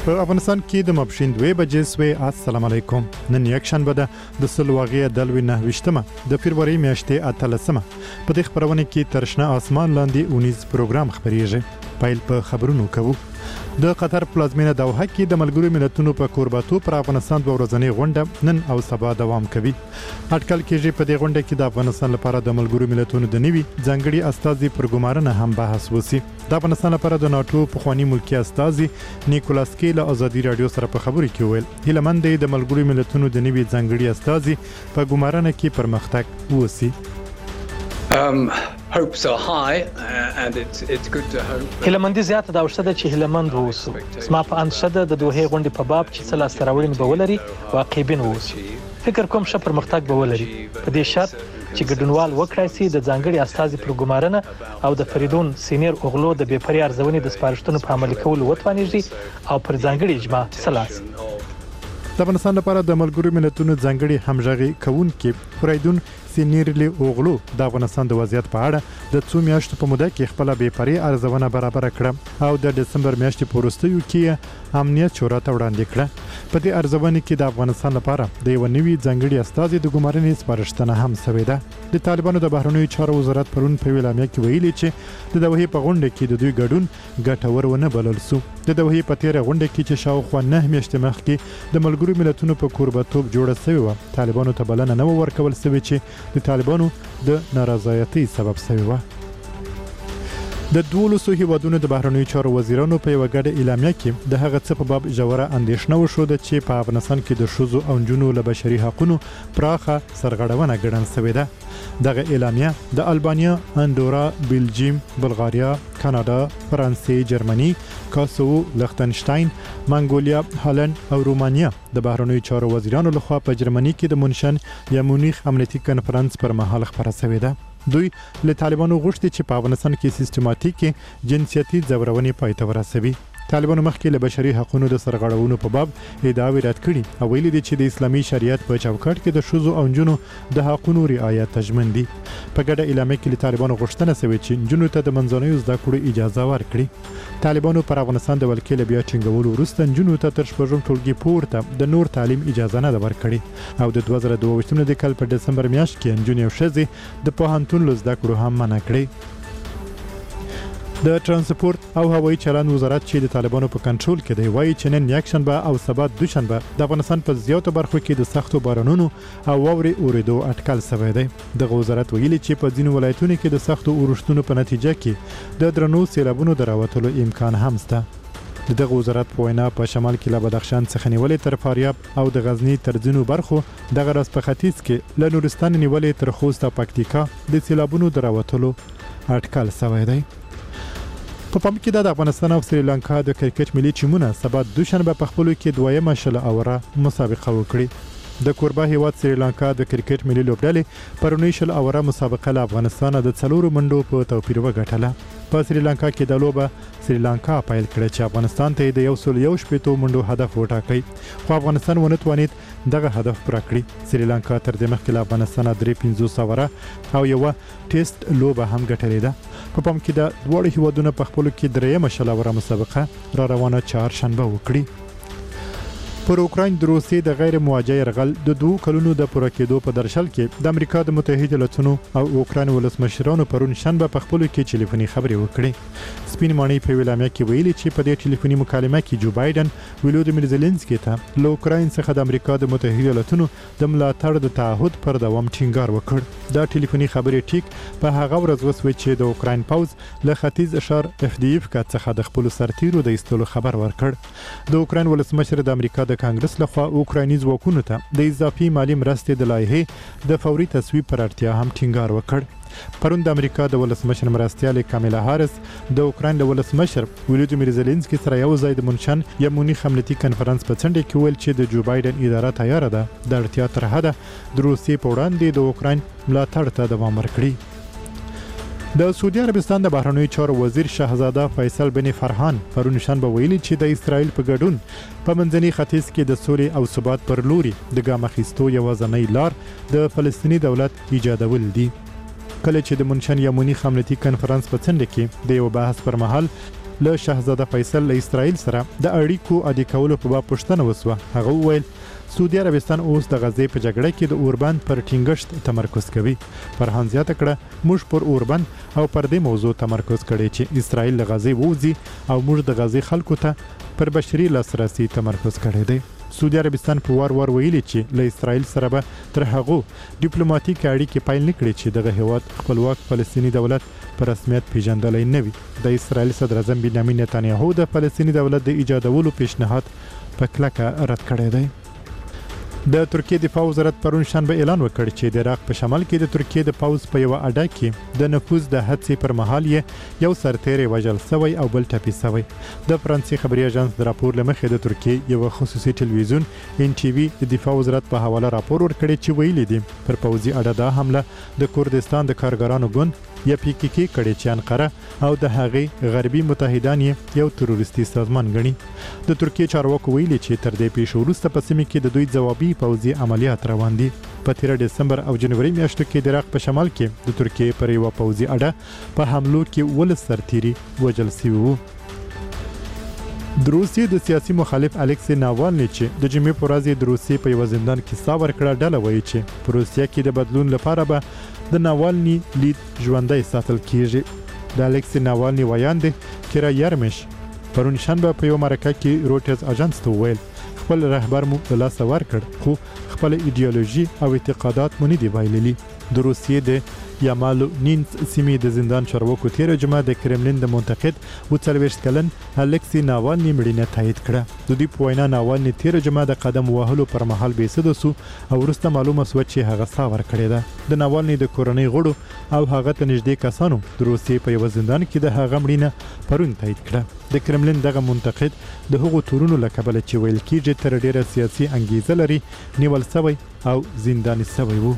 په افغانستان کې د ماپښین 2 بجې سوی. السلام علیکم. نن یک شنبه ده د سلواغې د 29 د فبرवरी میاشتې 13 په دې خبرونه کې ترشنه اسمان لاندې اونیز پروګرام خبريږي. پایل په خبرونو کوو. د قطر پلازمینه دوحه کې د ملګرو ملتونو په کورباتو پر افغانستان د ورځنۍ غونډه نن او سبا دوام کوي. اټکل کېږي په دې غونډه کې د افغانستان لپاره د ملګرو ملتونو د نوي ځانګړي استازي پر ګمارنه هم بحث وسی. د افغانستان لپاره د ناتو پخوانی ملکی استازي نیکولاس کی له ازادي رادیو سره په خبرو کې ویل هیلمند د ملګرو ملتونو د نوي ځانګړي استازي په ګمارنه کې پرمختګ وسی. Hopes are high and it's good to hope. هیلمند زیاته دا وشته چې هیلمند ووسو. سما په انشده د دوه غونډې په باب چې څه لاستراوړین به ولري واقعبین ووسو. فکر کوم ش پرمختګ به ولري په دې شرط چې ګډونوال وکړای شي د ځانګړي استازي پر ګمارنه او د فریدون سینیر اوغلو د بیپري ارزونې د سپارښتنو په عملي کولو وتوانیږي او پر ځانګړي اجماع سلاس. د افغانستان لپاره د ملګرو ملتونو ځانګړي همغږي کوونکي فریدون سینیرلی اوغلو د افغانستان د وضعیت په اړه د څو میاشتو په موده کې خپل بیپري ارزونه برابر کړه او د دسمبر میاشتې په وروستیو کې امنیت شورا ته وړاندې کړه. په دې ارزونه کې د افغانستان لپاره د یو نوي ځانګړي استازي د ګمارنې سپارښتنه هم شوې ده. د طالبانو د بهرنیو چارو وزارت پرون په ویلامه کې ویلي چې د دوحې په غونډه کې د دوی ګډون ګټور ونه بلل سو. د دوحې په تیره غونډه کې چې شاوخوا 9 میاشتې مخکې د ملګرو ملتونو په کوربتوب جوړه شوې و طالبانو ته بلنه نه ورکول شوې چې د طالبانو د نارضایتۍ سبب شوی و. د 12 هیوادونو د بهرنیو چارو وزیرانو په یو غړ اعلامیه کې د هغه څه په باب جوړه اندېښنه وشوده چې په افغانستان کې د شوزو او جنونو له بشري حقوقو پراخه سرغړونه ګڼل شوې ده. دغه اعلامیه د البانیا، اندورا، بلجیم، بلغاریا، کانادا، فرانسې، جرمني، کاسوو، لختنشتاین، منګولیا، هالند او رومانیا د بهرنیو چارو وزیرانو لخوا په جرمني کې د مونشن یا مونیخ امنیتي کنفرانس پر مهال خبره شوې ده. دوی له طالبانو غوښتي چې په افغانستان کې سیستماتیکي جنسیتي ځورونې پای ته ورسوي. طالبانو مخکې له بشري حقوقو د سرغړونو په باب ادعاوې رد کړي او ویلي دي چې د اسلامي شریعت په چوکاټ کې د شوزو او جنونو د حقوقو رعایت تضمین دي. په ګډه اعلامیه کې له طالبانو غوښتنه شوې چې جنونو ته د منځنیو زده کړو اجازه ورکړي. طالبانو پر افغانستان د ولکې له بیا ټینګولو وروسته جنونو ته تر شپږم ټولګي پورته د نور تعلیم اجازه نه ورکړي او د 2022 د کال په دسمبر میاشت کې جنونو شزي د پوهنتون لزده کړو هم منع کړي. د ترانسپورت او هوایي چلند وزارت چې د طالبانو په کنټرول کې دی وایي چې نن یک شنبه او سبا دوشنبه د افغانستان په زیاتو برخو کې د سختو بارانونو او واورې اوریدو اټکل شوی دی. د وزارت ویلي چې په ځینو ولایتونو کې د سختو اورښتونو په نتیجه کې د درنو سیلابونو د راوتلو امکان هم شته. دغه وزارت په وینا په شمال کې له بدخشان څخه نیولې تر فاریاب او د غزنی تر ځینو برخو دغه راس په ختیځ کې له نورستان نیولې تر خوست او پکتیکا د سیلابونو د راوتلو اټکل شوی دی. په پام کې د افغانستان او سریلانکا د کرکټ ملي ټیمونه سبا دوشنبه په خپلو کې دویمه شل اوره مسابقه وکړي. د کوربه هیواد سریلانکا د کرکټ ملي لوبډلې پرونی شل اوره مسابقه له افغانستان د څلورو منډو په توپیر وګټله. په سریلانکا کې د لوبه سریلانکا پیل کړ چې افغانستان ته د 101 منډو هدف وټاکي خو افغانستان ونه توانید دغه هدف پوره کړي. سریلانکا تر دې مخکې له افغانستان 350 اوره او یو ټیسټ لوبه هم ګټلې ده. په پام کې د دوه هیوادونو په خپلو کې درېمه شل اوره مسابقه را روانه چهارشنبه وکړي. پر اوکراین د روسیې د غیر مواجه يرغل د 2 کلونو د پوره کېدو په درشل کې د امریکا د متحده ایالاتونو او اوکراین ولسمشرانو پرون شنبه په خپلو کې ټلیفوني خبرې وکړې. سپین مانی په ویلامه کې ویلي چې په دې ټلیفوني مکالمه کې جو بایدن ولودیمیر زيلنسکي ته له اوکراین څخه د امریکا د متحده ایالاتونو د ملاتړ د تعهد پر دوام ټینګار وکړ. دا ټلیفوني خبرې ټیک په هغه ورځ وسوي چې د اوکراین پوز له ختیځ اشار FDF څخه د خپل سرتیرو د ایستلو خبر ورکړ. د اوکراین ولسمشر د امریکا د کانګرس لخوا اوکرایني ځواکونو ته د اضافي مالی مرستې د لایحې د فوري تصویب پر اړتیا هم ټینګار وکړ. پرون د امریکا د ولسمشر مرستیال کامیلا هارس د اوکراین د ولسمشر ولودیمیر زيلنسکي سره یو ځای د مونشن یا مونیخ امنیتي کنفرانس په څنډه کې ویل چې د جو بایدن اداره تیار ده د اړتیا تر حده د روسیې په وړاندې د اوکراین ملاتړ ته دوام ورکړي. د سعودي عربستان د بهرنیو چارو وزیر شاهزاده فیصل بن فرحان پرون شنبه ویلي چې د اسرائیل په ګډون په منځني ختیځ کې د سولې او ثبات پر لوري د ګام اخیستو یوازینۍ لار د فلسطیني دولت ایجادول دي. کله چې د مونشن یا مونیخ امنیتي کنفرانس په څنډه کې د یو بحث پر مهال له شاهزاده فیصل له اسرائیل سره د اړیکو عادي کولو په باب پوښتنه وسوه. هغه وویل سعودي عربستان اوس د غزې په جګړه کې د اوربند پر ټینګښت تمرکز کوي. فرهان زیاته کړه موږ پر اوربند او پر دې موضوع تمرکز کړی چې اسرائیل له غزې ووځي او موږ د غزې خلکو ته پر بشري لاسرسي تمرکز کړی دی. سعودي عربستان په وار ویلي چې له اسرائیل سره به تر هغه ډیپلوماټیک اړیکې پیل نکړي چې دغه هیواد خپلواک فلسطینی دولت په رسمیت پیژندلای نه وي. د اسرائیل صدر اعظم بنیامین نتانیاهو د فلسطینی دولت د ایجادولو پیشنهاد په کلکه رد کړی دی. د ترکیه دفاع وزارت پرون شنبه اعلان وکړ چې د عراق په شمال کې د ترکیه د پوځ په یو اډه کې د نفوذ د هڅې پر مهال یو سرتیری وژل شوی او بل ټپي شوی. د فرانسې خبري اژانس د راپور لمخې د ترکیه یو خصوصي ټلویزیون NTV د دفاع وزارت په حواله راپور ورکړی چې ویلي دي پر پوځي اډه دا حمله د کردستان د کارګرانو ګوند یا PKK کړي چې انقره او د هغې غربي متحدان یو تروریستي سازمان ګڼي. د ترکیه چارواکو ویلي چې تر دې پیښو وروسته په سیمه کې د دوی ځوابي پوځي عملیات روان دي. په 13 دسمبر او جنوري میاشتو کې د عراق په شمال کې د ترکیه پر یو پوځي اډه په حملو کې ول سرتیری وژل شوی وو. د روسیې د سیاسي مخالف الکسی ناوالني چې د جمعې په ورځ د روسیې په یو زندان کې سا ورکړه ډله وایي چې په روسیې کې د بدلون لپاره به د ناوالني لید ژوندۍ ساتل کیږي. د الکسی ناوالني ویاند کیرا یارمش پرون شنبه په یو مرکه کې روټرز اژانس ته ویل خپل رهبر مو له لاس ورکړ خو خپل ایدئولوژي او اعتقادات مونږ دی بایللي. د روسیې د یامالو نینس سیمې د زندان چارواکو تیر جمعه د کرملین د منتقد و 40 کلن الکسی ناوالني مړینه تایید کړه. د دې په وینا ناوالني تیر جمعه د قدم وهلو پر مهال بېسده سو او وروسته معلومه شو چې هغه سا ورکړی ده. د ناوالني د کورنۍ غړو او هغه ته نږدې کسانو د روسیې په یو زندان کې د هغه مړینه پرون تایید کړه. د کرملین دغه منتقد د هغو تورونو له کبله چې ویل کېږي تر ډیره سیاسي انګیزه لري نیول شوی او زنداني شوی وو.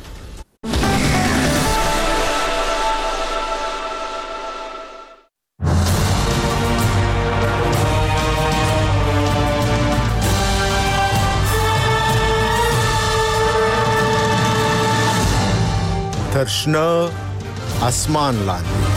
ترشنا اسمان لاندې.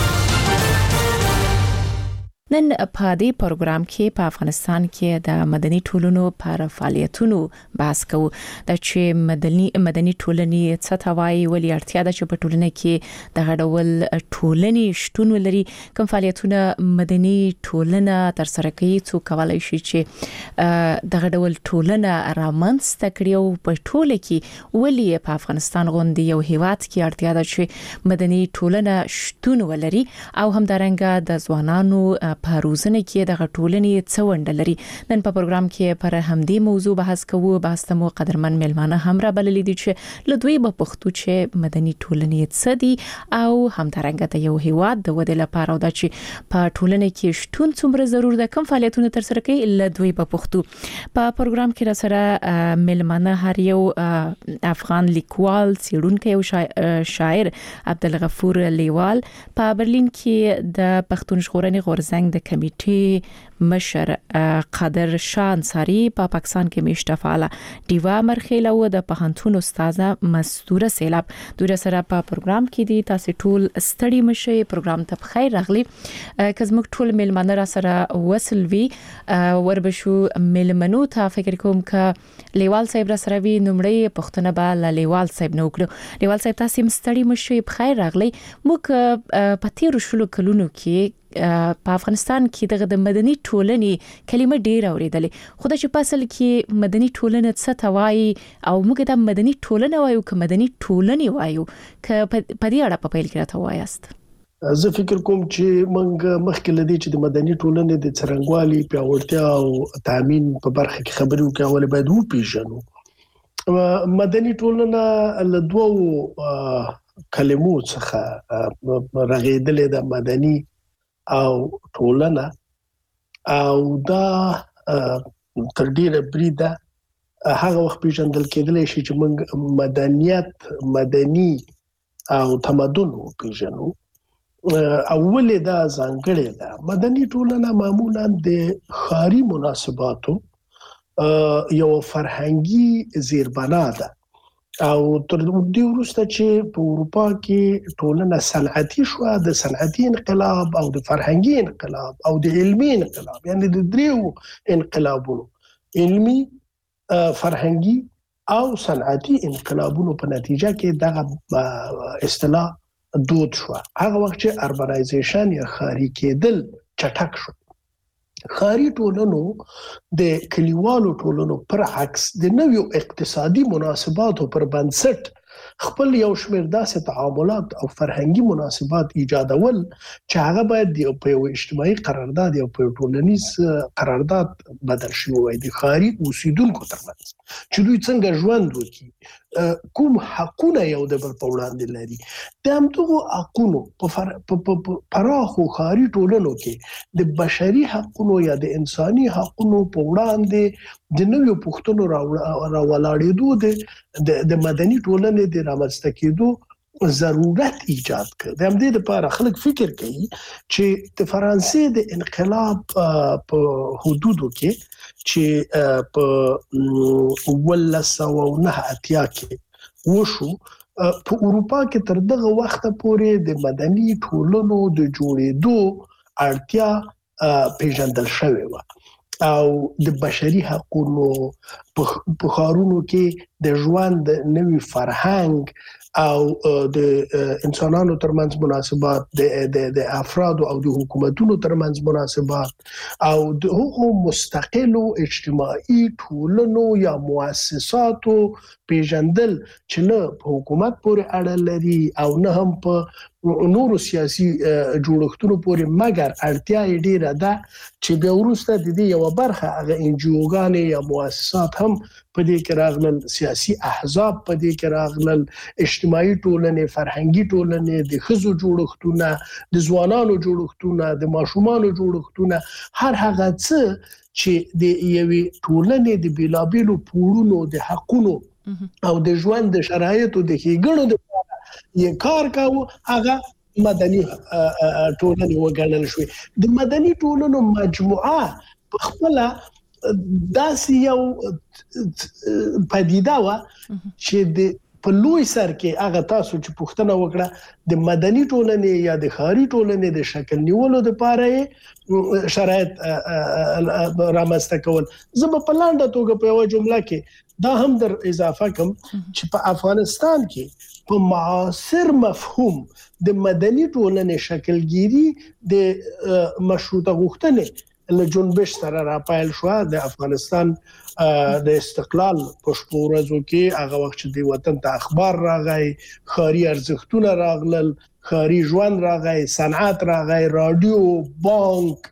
نن په دې پروګرام کې په افغانستان کې د مدني ټولنو پر فعالیتونو بحث کوو. د چې مدني ټولنې څه ته وایي ولې اړتیا ده چې په ټولنه کې د غړول ټولنې شتون ولري کوم فعالیتونه مدني ټولنه تر سره کوي څو کولای شي چې د غړول ټولنه رامنځته کړي او په ټوله کې ولې په افغانستان غوندي یو هیواد کې اړتیا ده چې مدني ټولنه شتون ولري او همدارنګه د ځوانانو په روزنه کې د غټولنې څه ونډه لري. نن په پروګرام کې پر همدې موضوع بحث کوو. بحث ته مو قدرمن ملمانه هم را بللي دي چې لدوی په پښتو چې مدني ټولنې څه دي او همدارنګه د یو هیواد د ودې لپاره او د چې په ټولنه کې شتون څومره ضرور ده کوم فعالیتونه تر سره کوي لدوی په پښتو. په پروګرام کې را سره ملمانه هر یو افغان لیکوال څیړونکی او شاعر عبدالغفور لیوال په برلین کې د پښتون ژغورنې غورځنګ د کمیټې مشر قادر شاه انصاری په پاکستان کې میشته فعال دیوا مرخیله او د پوهنتون استاده مستوره سیلاب دوی سره په پروګرام کې دي. تاسو ټول ستړي مشئ پروګرام ته بخیر راغلي. کزموږ ټول ملمنه را سره وصل وی وربشو ملمنو ته فکر کوم ک لیوال صاحب را سره وی نمړی پښتنه به لیوال صاحب نو کړو. لیوال صاحب تاسو ستړي مشئ بخیر راغلي. موږ په تیر شلو کلونو کې په افغانستان کې د مدني ټولنې کلمه ډیر اوریدلې خو د چپاسل کې مدني ټولنه څه توای او موږ د مدني ټولنه وایو ک مدني ټولنې وایو ک په دې اړه په پیل کې راته وایاست. زه فکر کوم چې موږ مخکې لدی چې د مدني ټولنې د څرنګوالي پیاوړتیا او تامین په برخه کې خبرو کول باید وپیژنو. مدني ټولنه له دوو کلمو څخه رغیدلې ده مدني او ټولنه او دا تر ډیره بریده هغه وخت پیژندل کېدل شي چې موږ مدنیت مدني او تمدن پیژنو. اول دا ځانګړی ده. مدني ټولنه معمولا د ښاري مناسباتو یو فرهنګي زیربنا ده او تر دې وروسته چې په اروپا کې ټولنه صنعتي شو، د صنعتي انقلاب او د فرهنګي انقلاب او د علمي انقلاب، یعنی د دریو انقلابونو، علمي، فرهنګي او صنعتي انقلابونو په نتیجه کې دغه اصطلاح دود شو. هغه وخت چې اربنایزیشن یا ښاري کېدل چټک شو، ښاري ټولنو د کلیوالو ټولنو پر عکس د نویو اقتصادي مناسباتو پر بنسټ خپل یو شمېر داسې تعاملات او فرهنګي مناسبات ایجادول چې هغه باید په یو اجتماعي قرارداد یا په ټولنیز قرارداد بدل شي وای د ښاري اوسیدونکو ترمنځ چې دوی څنګه ژوند وکړي، کوم حقونه یو د بل په وړاندې لري. د همدغو حقونو په پراخو ښاري ټولنو کې د بشري حقونو یا د انساني حقونو په وړاندې د نویو پوښتنو راولاړېدو د مدني ټولنې د رامنځته کېدو ضرورت ایجاد کړ. د همدې لپاره خلک فکر کوي چې د فرانسې د انقلاب په حدودو کې چې په 1909 کې وشو، په اروپا کې تر دغه وخته پورې د مدني ټولنو د جوړېدو اړتیا پیژندل شوې وه او د بشري حقونو په ښارونو کې د ژوند نوي فرهنګ او د انسانانو ترمنځ مناسبات، د افرادو او د حکومتونو ترمنځ مناسبات او د هغو مستقلو اجتماعي ټولنو یا مؤسساتو پیژندل چې نه په حکومت پورې اړه لري او نه هم په نورو سیاسي جوړښتونو پورې، مګر اړتیا یې ډیره ده چې بیا وروسته د دې یو برخه هغه انجیوګانې یا مؤسسات هم په دې کې راغلل، سیاسي احزاب په دې کې راغلل، اجتماعي ټولنې، فرهنګي ټولنې، د ښځو جوړښتونه، د ځوانانو جوړښتونه، د ماشومانو جوړښتونه، هر هغه څه چې د یوې ټولنې د بیلابیلو پوړونو د حقونو او د ژوند د شرایطو د ښېګڼو لپاره یې کار کاوه، هغه مدني ټولنې وګڼل شوې. د مدني ټولنو مجموعه په خپله داسې یو پدیده وه چې په لوی سر کې هغه تاسو چې پوښتنه وکړه د مدني ټولنې یا د ښاري ټولنې د شکل نیولو لپاره شرایط رامنځته کول. زه به په لنډه توګه په یوه جمله کې دا هم در اضافه کوم چې په افغانستان کې په معاصر مفهوم د مدني ټولنې شکلګیري د مشروطه غوښتنې له جنبش سره راپایل شو. د افغانستان د استقلال په شپو ورځو کې هغه وخت چې د وطن ته اخبار راغی، ښاري ارزښتونه راغلل، ښاري ژوند راغی، صنعت راغی، رادیو، بانک،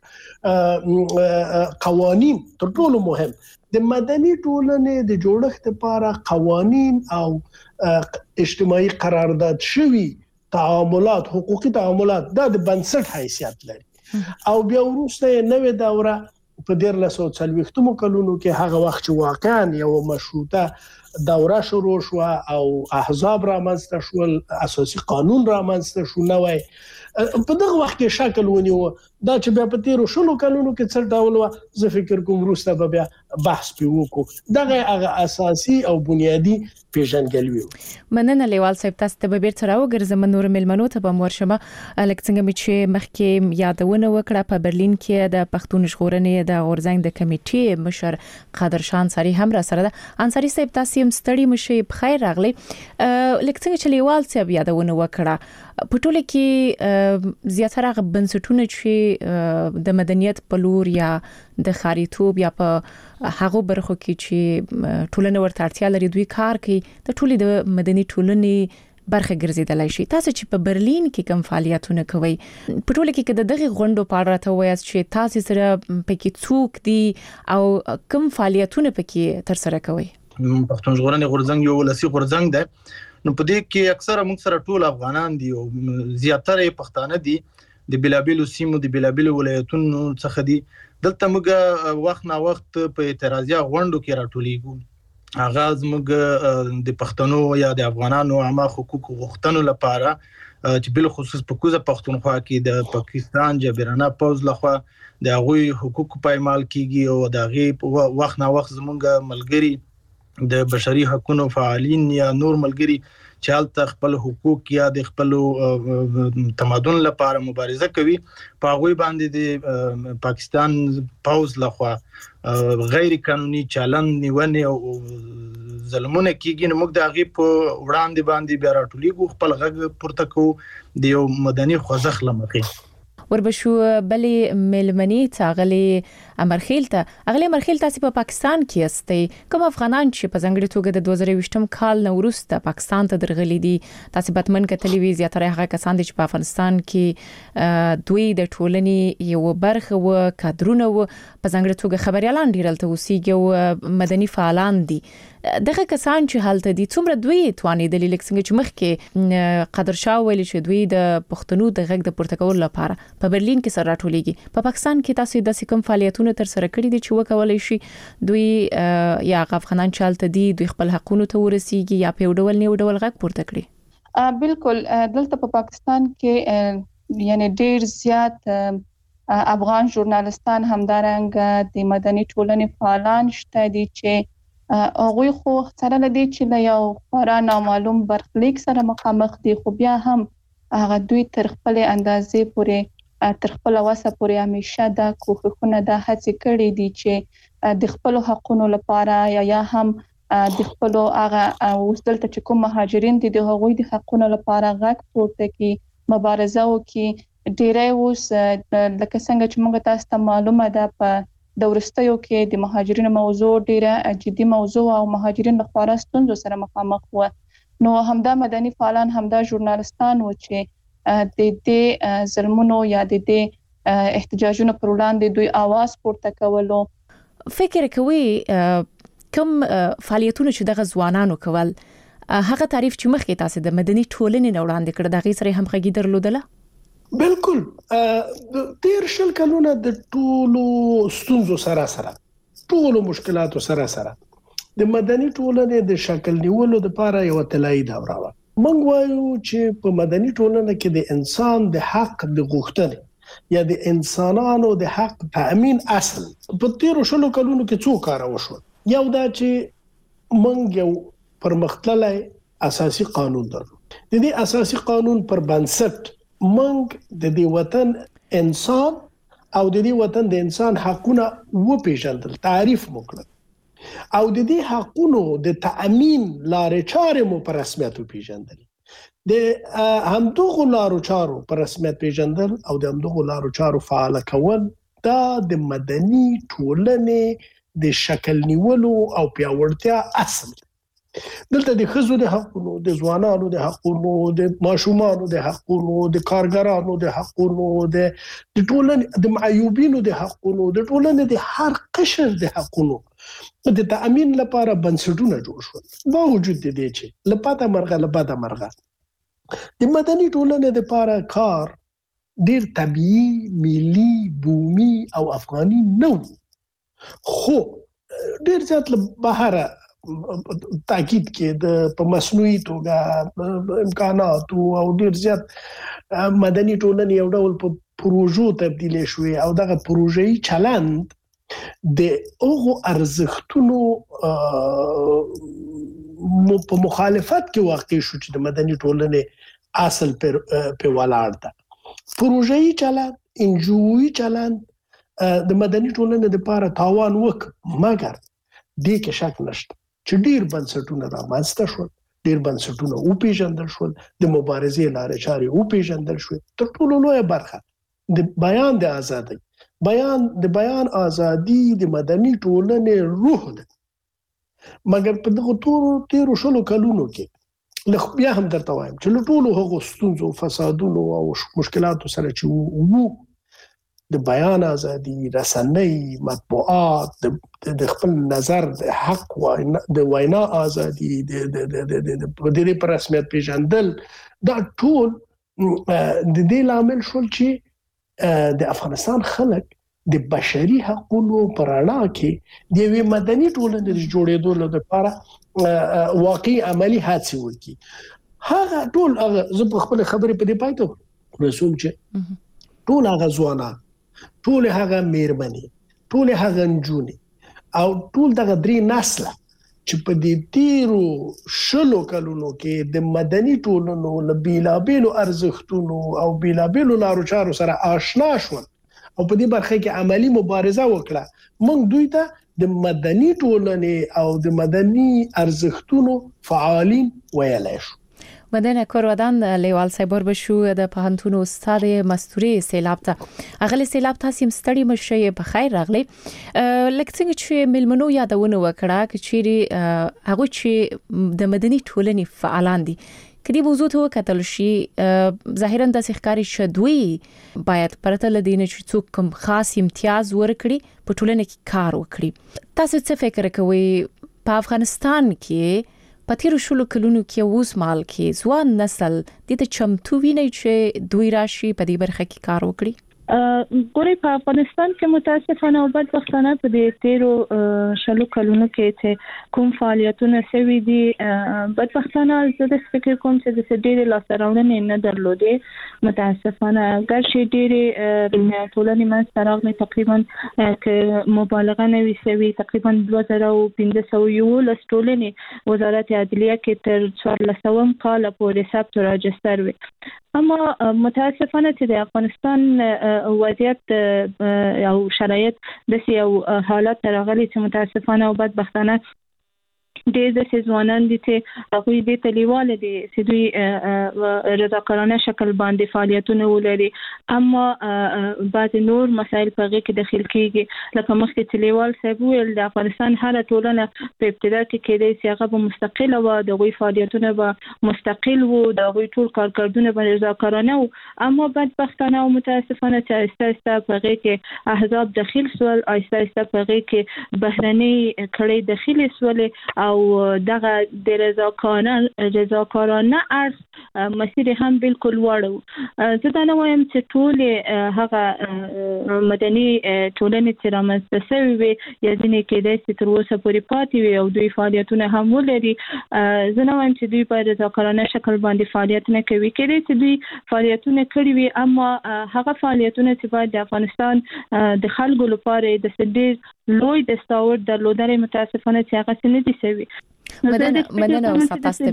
قوانین، تر ټولو مهم د مدني ټولنې د جوړښت لپاره قوانین او اجتماعي قرارداد شوي تعاملات، حقوقي تعاملات دا د بنسټ حیثیت لري. او بیا وروسته نوې دوره په 1940 کلونو کې هغه وخت چې واقعا یو مشروطه دوره شروع شو او احزاب رامنځته شول، اساسي قانون رامنځته شو نوی، په دغه وخت کې شکل ونیو. دا چې بیا په 13 کلونو کې څه ډول و زه فکر کوم وروسته به بیا بحث پې وکړو. دغه هغه اساسي او بنیادی پیژندګلوي و. مننه لیوال صاحب، تاسو ته به بیرته راوګرځم. نور ملمنو ته به ورشمه لکه څنګه چې مخکې یادونه وکړه په برلین کې د پښتون ژغورنې د غورځنګ د کمیټې مشر قادرشاه انصاري هم را سره ده. انصاري صاحب تاسو هم ستړي مشي، بخیر راغلی. لکه څنګه چې لیوال صاحب یادونه وکړه په ټوله کې زیاتره بنسټونه چې د مدنیت په لور یا د خاریتوب یا په هغه برخو کې چې ټولنه ورته اړتیا لري دوی کار کوي، د ټولې د مدني ټولنې برخه ګرځیدلای شي. تاسو چې په برلین کې کوم فعالیتونه کوي په ټوله کې د دغه غونډو په اړه راته وایاست چې تاسو سره پکې څوک دي او کوم فعالیتونه پکې تر سره کوي؟ پښتون ژغورنې غورځنګ یو ولسی غورځنګ دی، نو په دې کې اکثره موږ سره ټول افغانان دي او زیاتره پښتانه دي د بلابلو سیمو د بلابلو ولایتونو څخه دي. دلته موږ وخت نا وخت په اعتراضي غونډو کې راټولېږو. هغه موږ د پښتنو یا د افغانانو عامه حقوق غوښتنو لپاره چې بل خصوص په کوزه پښتونخوا کې د پاکستان جبرانه پوز لخوا د هغوی حقوق پایمال کیږي او د هغه وخت نا وخت زموږ ملګری د بشري حقوقو فعالین یا نور ملګری چې حالت خپل حقوق یا د خپل تمدن لپاره مبارزه کوي په هغه باندې د پاکستان پوز لخوا غیر قانوني چلن نیونه او ظلمونه کیږي نو موږ د هغه په وړاندې باندې بیا راټولېږو خپل غږ پورته کوو د یو مدني خوځښت لمخې وربشو بلې ملمنی تاغلی امرخیل تاسو په پاکستان کې استئ کوم افغانان چې په ځنګړي توګه د 2020م کال نو وروسته پاکستان ته درغلي دي تاسو بتمن ک تلویزیون تر هغه کسان چې په افغانستان کې دوی د ټولنې یو برخه و کادرونه و په ځنګړي توګه خبريالان ډیرلته وسیږي او مدني فعالان دي دغه کسان چې حالت دي څومره دوی تواني د لیکسنګ چې مخکې قدر شاه ویل چې دوی د پښتنو د غږ د پورتکول لپاره په برلین کې سره راټولېږي په پاکستان کې تاسو د کوم فعالیتونو تر سره کړی دي چې وکولای شي دوی یا افغانان چالت دي دوی خپل حقوقو ته ورسیږي یا په ډول نه ډول غږ پورته کړي بالکل دلته په پاکستان کې یعنی ډیر زیات افغان ژورنالستان همدارنګ د مدني ټولنې فعالان شته دي چې هغه خو سره لدی چې له یو خورا نامعلوم برخلیک سره مخامخ دي خو بیا هم هغه دوی تر خپل اندازې پورې تر خپل واسه پورې همیشه د کوښښونه د هڅې کړې دي چې د خپل حقوقو لپاره یا هم د خپل هغه وسدلته چې کوم مهاجرین دي د هغوی د حقوقو لپاره غږ پورته کړي مبارزه وکړي ډیرای اوس لکه څنګه چې موږ تاسو ته معلومه ده په د ورستیو کې د مهاجرینو موضوع ډیره جدي موضوع او مهاجرین لپاره ستونزو سره مخامخ و نو همدا مدني فعالان همدا ژورنالستان و چې د دې ظلمونو یا د دې احتجاجونو پر وړاندې دوی आवाज پورته کولو فکر کوي کوم فعالیتونه چې دغه ځوانانو کول هغه تعریف چې مخکې تاسو د مدني ټولنې وړاندې کړ دغه سره همغږي درلودله بالکل تیر شل کلونه د ټولو ستونزو سره ټولو مشکلاتو سره د مدني ټولنې د شکل نیولو لپاره یو طلایی دوره و موږ وایو چې په مدني ټولنه کې د انسان د حق د غوښتنې یا د انسانانو د حق تأمین اصل په تیر شل کلونو کې څو کار وشو یو دا چې موږ یو پرمختللی اساسي قانون درلود د دې اساسي قانون پر بنسټ منګ د دې وطن انسان او د دې وطن د انسان حقونه و پیژندل تعریف وکړل او د دې حقونو د تأمین لارې چارې مو په رسمیت پیژندل د همدغه لارو چارو په رسمیت پیژندل او د همدغه لارو چارو فعال کول دا د مدني ټولنې د شکل نیولو او پیاوړتیا اصل دلته د خزو د حقونو د ځوانانو د حقونو د ماشومانو د حقونو د کارګرانو د حقونو د ټولنې د معیوبینو د حقونو د ټولنې د هر قشر د حقونو د تأمین لپاره بنسټونه جوړ شول باوجود دې چې لپاره مرغه د مدني ټولنې لپاره کار ډیر طبيعي ملي بومي او افغاني نو خو ډیر ځات له بهر تاکید کې د په مصنوعي توګه امکانات او ډیر زیات مدني ټولنې یو ډول په پروژو تبدیل شوې او دغه پروژې چلند د اوغو ارزښتونو په مخالفت کې واقع شو چې د مدني ټولنې اصل پر ولاړ ده پروژې چلند انجوي چلند د مدني ټولنې لپاره تاوان وک مګر دې کې شک نشته چې ډیر بنسټونه رامنځته شول ډیر بنسټونه او پیژندل شول د مبارزې لارې چارې او پیژندل شول تر ټولو لویه برخه د بیان د ازادۍ بیان ازادي د مدني ټولنې روح ده مګر په دغه تیرو شلو کلونو کې لخ بیا هم درته وایم چې له ټولو هغو ستونزو فسادونو او مشکلاتو سره چې وو د بیان ازادي رسنۍ مطبوعات د خپل نظر د حق د وینا ازادي د دې پر رسمیت پیژندل دا ټول د دې لامل شول چې د افغانستان خلک د بشري حقوقو پر اړه کې د یوې مدني ټولنې د جوړېدو لپاره واقعي عملی هڅې وکړي هغه ټول زه په خپل خبرې په دې پاتې رسوم چې ټول هغه ځوانان ټول هغه میرمنې ټول هغه نجونې او ټول دغه درې نسله چې په دې تیرو شلو کلونو کې د مدني ټولنو له بیلابیلو ارزښتونو او بیلابیلو لارو چارو سره آشنا شول او په دې برخه کې عملی مبارزه وکړه، موږ دوی ته د مدني ټولنې او د مدني ارزښتونو فعالین ویلای شو. مدنه کورودان لیوال سایبر بشو د پهنتون استاد مستوري سیلاب ته اغلی سیلاب تاسو مستړی مشه په خیر راغلی. لکه څنګه چې ملمنو یادونه وکړه چې هغه چې د مدني ټولنې فعالان دي کدي موضوع ته وکتل شي ظاهرا د ښکاری شدوي باید پرته لدینه چې څوک کوم خاص امتیاز ورکړي په ټولنه کې کار وکړي. تاسو څه فکر کوئ په افغانستان کې په تیرو شلو کلونو کې اوس مال کې ځوان نسل د چمتو ویني چې دوی راشي په دې برخه کې کار وکړي؟ ګوري په افغانستان کې متاسفانه او بدبختانه په دې تیرو شلو کلونو کې چې کوم فعالیتونه سوي دي بدبختانه زه د فکر کوم چې د ډېرې لاسراوړنې نه درلودې متاسفانه ګرشي ډېرې ټولنې من سره تقریبا ک مبالغه نه وي سوي تقریبا 2511 ټولنې وزارت عدلیه کې تر 14 کال پورې ثبت راجستر وي. اما متاسفانه چې د افغانستان وضعیت او شرایط د سیو حالات راغلي چې متاسفانه او بدبختانه ډېر د ځوانان دي چې هغه دې تلیواله دي چې دوی رضاکارانه شکل باندې فعالیتونه ولري، اما بعض نور مسایل په هغه کې داخل کیږي لکه مخکې تلیوال صاحب ویل د افغانستان هر ټولنه په ابتدا کې کېدای شي هغه مستقله و د غوي فعالیتونه به مستقل وو د غوي ټول کارکردونه به رضاکارانه وو، اما بدبختانه او متاسفانه چې آهسته په هغه کې احزاب داخل سول آهسته په هغه کې بهرني کړي داخلي سول او دغه د رضاکارانه ارث مسیر هم بالکل وړو. زه دا نه وایم چې ټول هغه مدني ټولنې چې رامنځته شوي وي یا ځینې کېدای شي تر اوسه پورې پاتې وي او دوی فعالیتونه هم ولري. زه نه وایم چې دوی په رضاکارانه شکل باندې فعالیت نه کوي، کېدای شي دوی فعالیتونه کړي وي، اما هغه فعالیتونه چې باید د افغانستان د خلکو لپاره د ډېر لوی دستاورد درلودل متاسفانه چې هغه څه نه دي شوي. مدنه او تاسو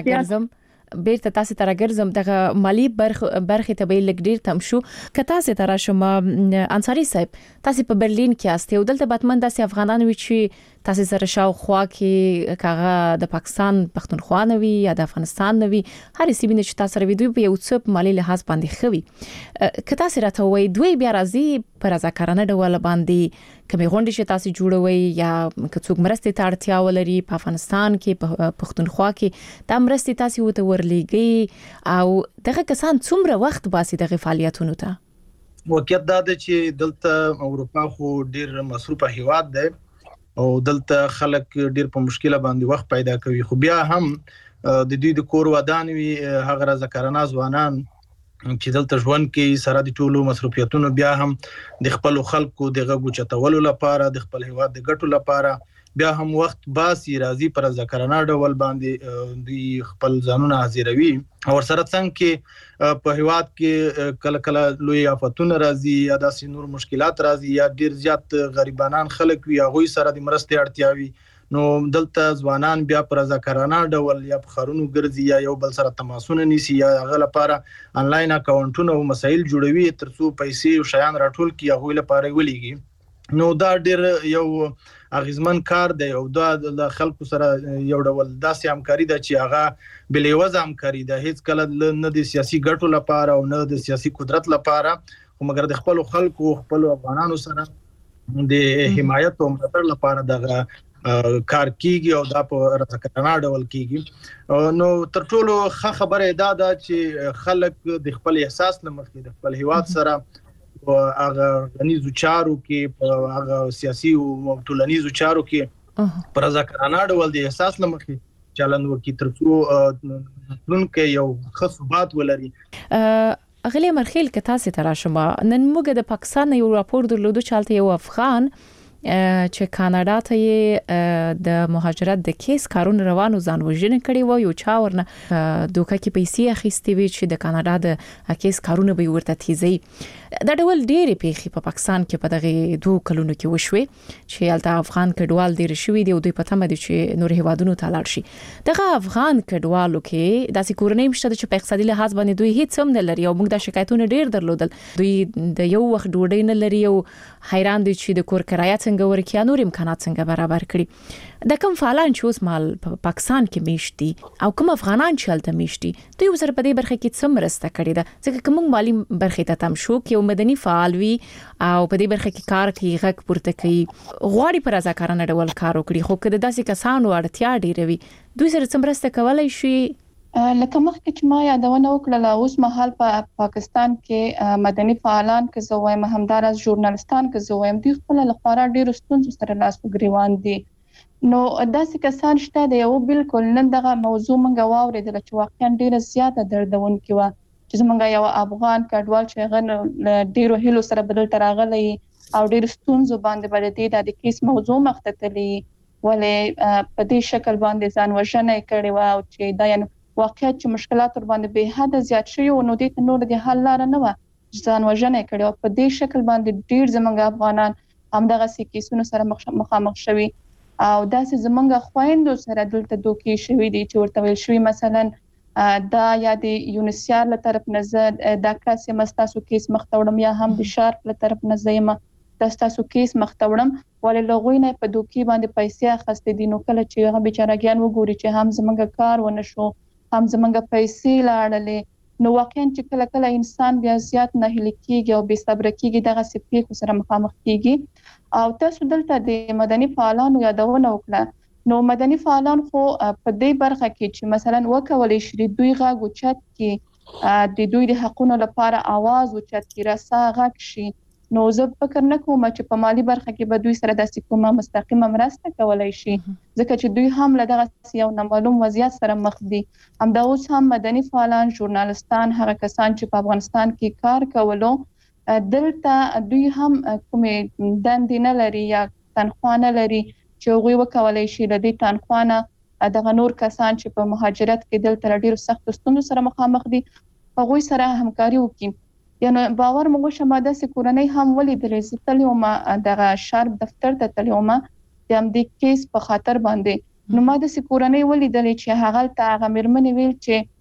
بیرته تاسو ته راګرځم دغه مالی برخه ته به لګ ډیر تم شو. که تاسو ته راشم انصاری صاحب تاسو په برلین کې استه او دلته باتمن داسې افغانان وی چې تاسو سره شاوخوا کې کاغه د پاکستان پښتونخوا نه وي یا د افغانستان نه وي هر څه بینه چې تاسو روي دوی په یو څه مالی لحاظ باندې خوي. که تاسو راته وای دوی بیا راځي پر رضاکارانه ډول باندې کمې غونډې چې تاسو جوړوي یا که څوک مرستې ته اړتیا ولري په افغانستان کې په پښتونخوا کې دا مرستې تاسو وته ورلېږي او دغه کسان څومره وخت باسي دغه فعالیتونو ته؟ واقعیت دا ده چې دلته اروپا خو ډیر مصروفه هیواد ده او دلته خلک ډیر په مشکله باندې وخت پیدا کوي، خو بیا هم د دوی د کور ودان وي هغه رضاکارانه ځوانان چې دلته ژوند کې سره د ټولو مصروفیتونو بیا هم د خپل خلکو د غږ چتولو لپاره د خپل هیواد د ګټو لپاره بیا هم وخت باسي راځي پر رضاکارانه ډول باندې دوی خپل ځانونه حاضروي او سره څنګه کې په هیواد کې کله کله لوی آفتونه راځي یا داسې نور مشکلات راځي یا ډیر زیات غریبانان خلک وي هغه سره د مرستې اړتیا وي، نو دلته ځوانان بیا پر رضاکارانه ډول یا په خارونو ګرځي یا یو بل سره تماسونه نیسي یا هغه لپاره انلاین اکاونټونه او مسایل جوړوي ترڅو پیسې او شیان راټول کړي هغه لپاره ولېږي. نو دا ډیر یو اغیزمن کار دی او دا د خلکو سره یو ډول داسې همکاري ده چې هغه بلیوزه همکاري ده، هیڅ کله نه د سیاسي ګټو لپاره او نه د سیاسي قدرت لپاره، خو مګر د خپل خلکو خپل افغانانو سره د حمایت او ملاتړ لپاره دغه کار کیږي او دا په رضاکارانه ډول کیږي. نو تر ټولو ښه خبره دا ده چې خلک د خپل احساس نه مخکې د خپل هیواد سره هغه غنیزو چارو کې هغه سیاسي او ټولنیزو چارو کې پر رضاکارانه ډول د احساس نه مخکې چلند وکړي ترڅو څنګه یو ښه ثبات ولري. غلی مرخیل که تاسو ته راشم نن موږ د پاکستان یو راپور درلودو چالت یو افغان چې کاناډا ته د مهاجرت د کیس کارونه روانو ځان وژنه کړي و یو چا ورنه دوکه کې پیسې اخیستې وي چې د کاناډا د کیس کارونه به ورته تیزي. دا ډول ډېرې پیښې په پاکستان کې په دغه 2 کلونو کې وشوي چې الته افغان کډوال ډېر شوي دي او دوی په تمه دي چې نور هیوادونو ته لاړ شي. دغه افغان کډوالو کې داسې کورنۍ مشته چې په اقتصادي لحاظ باندې دوی هیڅ هم نه لري او موږ د شکایتونو ډېر درلودل. دوی د یو وخت ډوډۍ نه لري او حیران دي چې د کور کرایه څنګه ورکړي، نور امکانات څنګه برابر کړي. د کوم فعالان چې اوس مال په پاکستان کې میشتي او کوم افغانان چې هلته میشتي دوی سره په دې برخه کې څه مرسته کړې ده؟ ځکه کوم مالی برخه ته تم شو کې یو مدني فعال وي او په دې برخه کې کار کوي، غږ پورته کوي، غواړي پر رضاکارانه ډول کار وکړي، خو کله داسې کسانو اړتیا ډیره وي دوی سره څه مرسته کولای شي؟ لکه مخکې چې ما یادونه وکړه اوس مهال په پاکستان کې مدني فعالان که زه وایم همدارس ژورنالستان که زه وایم دوی خپل لخوا ډېر ستونزو سره لاس وګریوان دي. نو داسې کسان شته د یو بالکل نن دغه موضوع مونږ واورېدل چې واقعا ډیره زیاته دردونکې و چې زمونږ یو افغان کډوال چې غن ډیرو هلو سره بدل تراغلی او ډیر ستونزو باندې باندې د کیس موضوع مختتلی ولې په دې شکل باندې ځان وژنه کړې و او چې دا یعنی واقعیت چې مشکلات ور باندې به حد زیات شوی او نو دې نور د حل لار نه و ځان وژنه کړې او په دې شکل باندې ډیر زمونږ افغانان همدغه کیسونو سره مخامخ شوي او داسې زمونږ خويندو سره دلته دوکي شوی دي چې ورته ویل شوی مثلا دا یا د یونیسیار له طرف نظر دا کاسه مستاسو کیس مختوړم یا هم د شارپ له طرف نظر د تاسو کیس مختوړم ولې لغوینه په دوکي باندې پیسې اخستې دي. نو کله چې هغه بیچارهګان وګوري چې هم زمونږ کار ونه شو هم زمونږ پیسې لاړلې نو واقعا چې کله کله انسان بیا زیات نه هلي کیږي او بې صبر کیږي دغه سپیکو سره مخامخ کیږي. او تاسو دلته د مدني فعالانو یادونه وکړه نو مدني فعالان خو په دې برخه کې چې مثلا وکولې شي دوی غږ اوچت کې د دوی د حقونو لپاره आवाज اوچت کې راسا غږ شي نو زه فکر نه کوم چې په مالی برخه کې به دوی سره د کومه مستقیمه مرسته کولای شي ځکه چې دوی هم له دغه یو نامعلوم وضعیت سره مخ دي. هم دا اوس هم مدني فعالان ژورنالستان هغه کسان چې په افغانستان کې کار کولو دلته دوی هم کومې دندې نه لري یا تنخواه نه لري چې هغوی وکولای شي د دې تنخواه دغه نور کسان چې په مهاجرت کې دلته ډېر سخت ستونزو سره مخامخ دي هغوی سره همکاري وکړي. یعنی باور موږ شماده سې کورنۍ هم ولیدلې زتلې ما دغه شارپ دفتر ته تلومه د هم د کیس په خاطر باندې نو ما د سې کورنۍ ولیدلې چې هغه ته هغه مرمنې ویل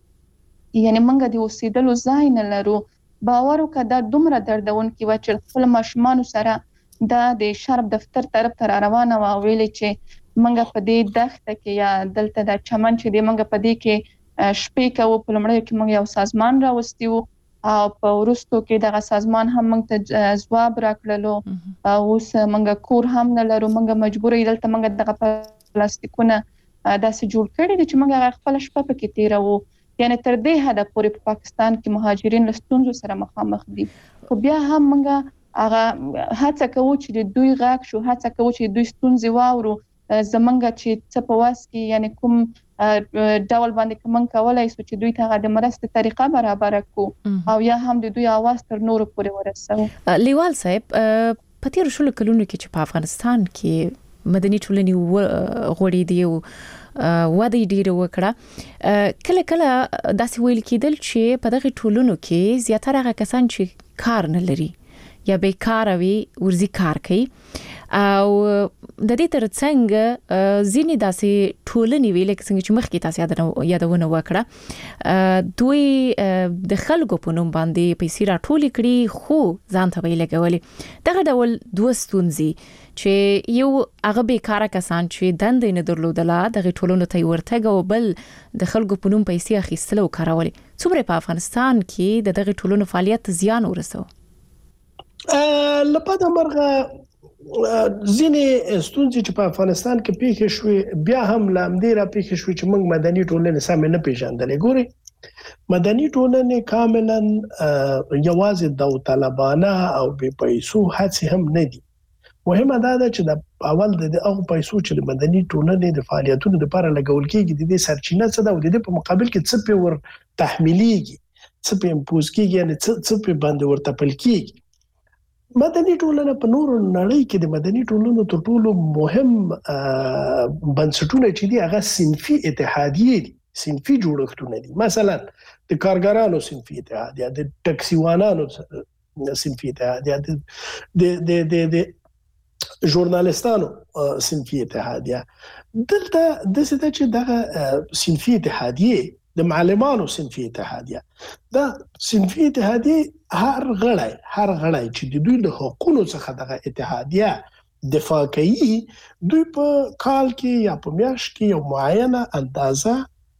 چې یعنی موږ د اوسېدلو ځای نه لرو. باور وکړه دومره دردون کې و چې خپل ماشومان سره د شارپ دفتر طرف ته روانه و ویلې چې موږ په دې دښته کې یا دلته د چمن چې د موږ په دې کې شپې کوو په لمړی کې موږ یو سازمان راوستیو او په ورستو کې دغه سازمان هم موږ ته ځواب راکړلو اوس موږ کور هم نه لرو موږ مجبور یو دلته موږ دغه پلاستیکونه داسې جوړ کړی دي چې موږ خپل شپه پکې تیرو یعنی تر دې حد پورې په پاکستان کې مهاجرین له ستونزو سره مخامخ دي. خو بیا هم موږ هغه هڅه کوو چې د دوی غږ شو هڅه کوو چې دوی ستونزې واورو زمونږ چې څه په واس کې یعنی کوم ډول باندې کوم کولای شو چې دوی ته د مرستې طریقه برابر کړو او یا هم د دوی आवाज تر نورو پورې ورسوي. لیوال صاحب په تیر شلو کلونو کې چې په افغانستان کې مدني ټولنې غوړې دی او وادي ډیره وکړه کله کله داسې ویل کېدل چې په دغه ټولنو کې زیاتره هغه کسان چې کار نه لري یا بیکاره وي ورزي کار کوي او د دې ترڅنګ ځینې داسې ټولنې ویل څنګه چې مخکې تاسو یادونه وکړه دوی د خلکو په نوم باندې پیسې راټولې کړي خو ځان ته ویل لګولې دغه ډول دوه ستونزې چې یو هغه بیکاره کسان چې دندې نه درلودله دغه ټولنو ته ورتګ او بل د خلکو په نوم پیسې اخیستل او کارول څومره په افغانستان کې دغه ټولنو فعالیت زیان ورسو لپاره مرغه ځینې ستونزې چې په افغانستان کې پیښې شوې بیا هم لامدې را پیښې شوې چې موږ مدني ټولنې سم نه پیژندلې ګوري مدني ټولنې کاملا یوازې داوطلبانه او بې پیسو هڅې هم نه دي. مهمه دا ده چې د اول د هغه پیسو چې د مدني ټولنې د فعالیتونو لپاره لګول کېږي د دې سرچینه څه ده او د دې په مقابل کې څه په ور تحمیليږي څه په امپوز کېږي یعنی څه په باندې ورته پل کېږي. مدني ټولنه په نورو نړۍ کې د مدني ټولنو تر ټولو مهم بنسټونه چې دي هغه صنفي اتحادیې دي صنفي جوړښتونه دي مثلا د کارګرانو صنفي اتحادیه د ټکسیوانانو صنفي اتحادیه د ژورنالستانو صنفي اتحادیه دلته د څه چې دغه صنفي اتحادیه د معلمانو صنفي اتحادیه دا صنفي اتحادیه هر غړی چې د دوی له حقوقو څخه دغه اتحادیه دفاع کوي دوی په کال کې یا په میاشت کې یو معینه اندازه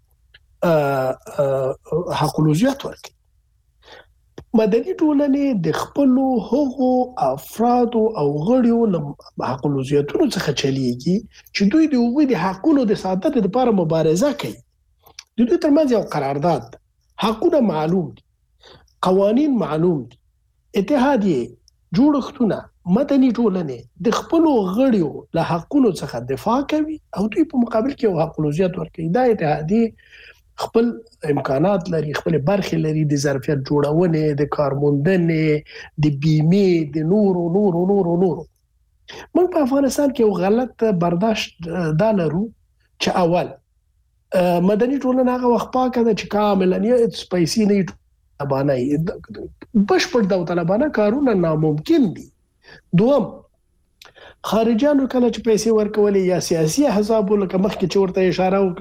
حق الوزیت ورکړي. مدني ټولنې د خپل حقوقو افراد او غړیو له حق الوزیتونو څخه چلیږي چې دوی د هغوی د حقونو د ساتنې لپاره مبارزه کوي. د دوی ترمنځ یو قرارداد، حقونه معلوم دي، قوانین معلوم دي، اتحادیه جوړښتونه مدني ټولنې د خپل غړیو له حقونو څخه دفاع کوي او دوی په مقابل کې یو حق الوزیت ورکوي. دا اتحادیه خپل امکانات لري، خپل برخې لري د ظرفیت جوړونې، د کارموندنې، د بیمې، د نورو. موږ په افغانستان کې یو غلط برداشت دا لرو چې اول مدني ټولنه هغه وخت پاکه ده چې کاملا یې پیسې نه طالبانه بشپړ داوطلبانه کارونه ناممکن دي. دوم خارجانو کله چې پیسې ورکولې یا سیاسي احزاب لکه مخکې چې ورته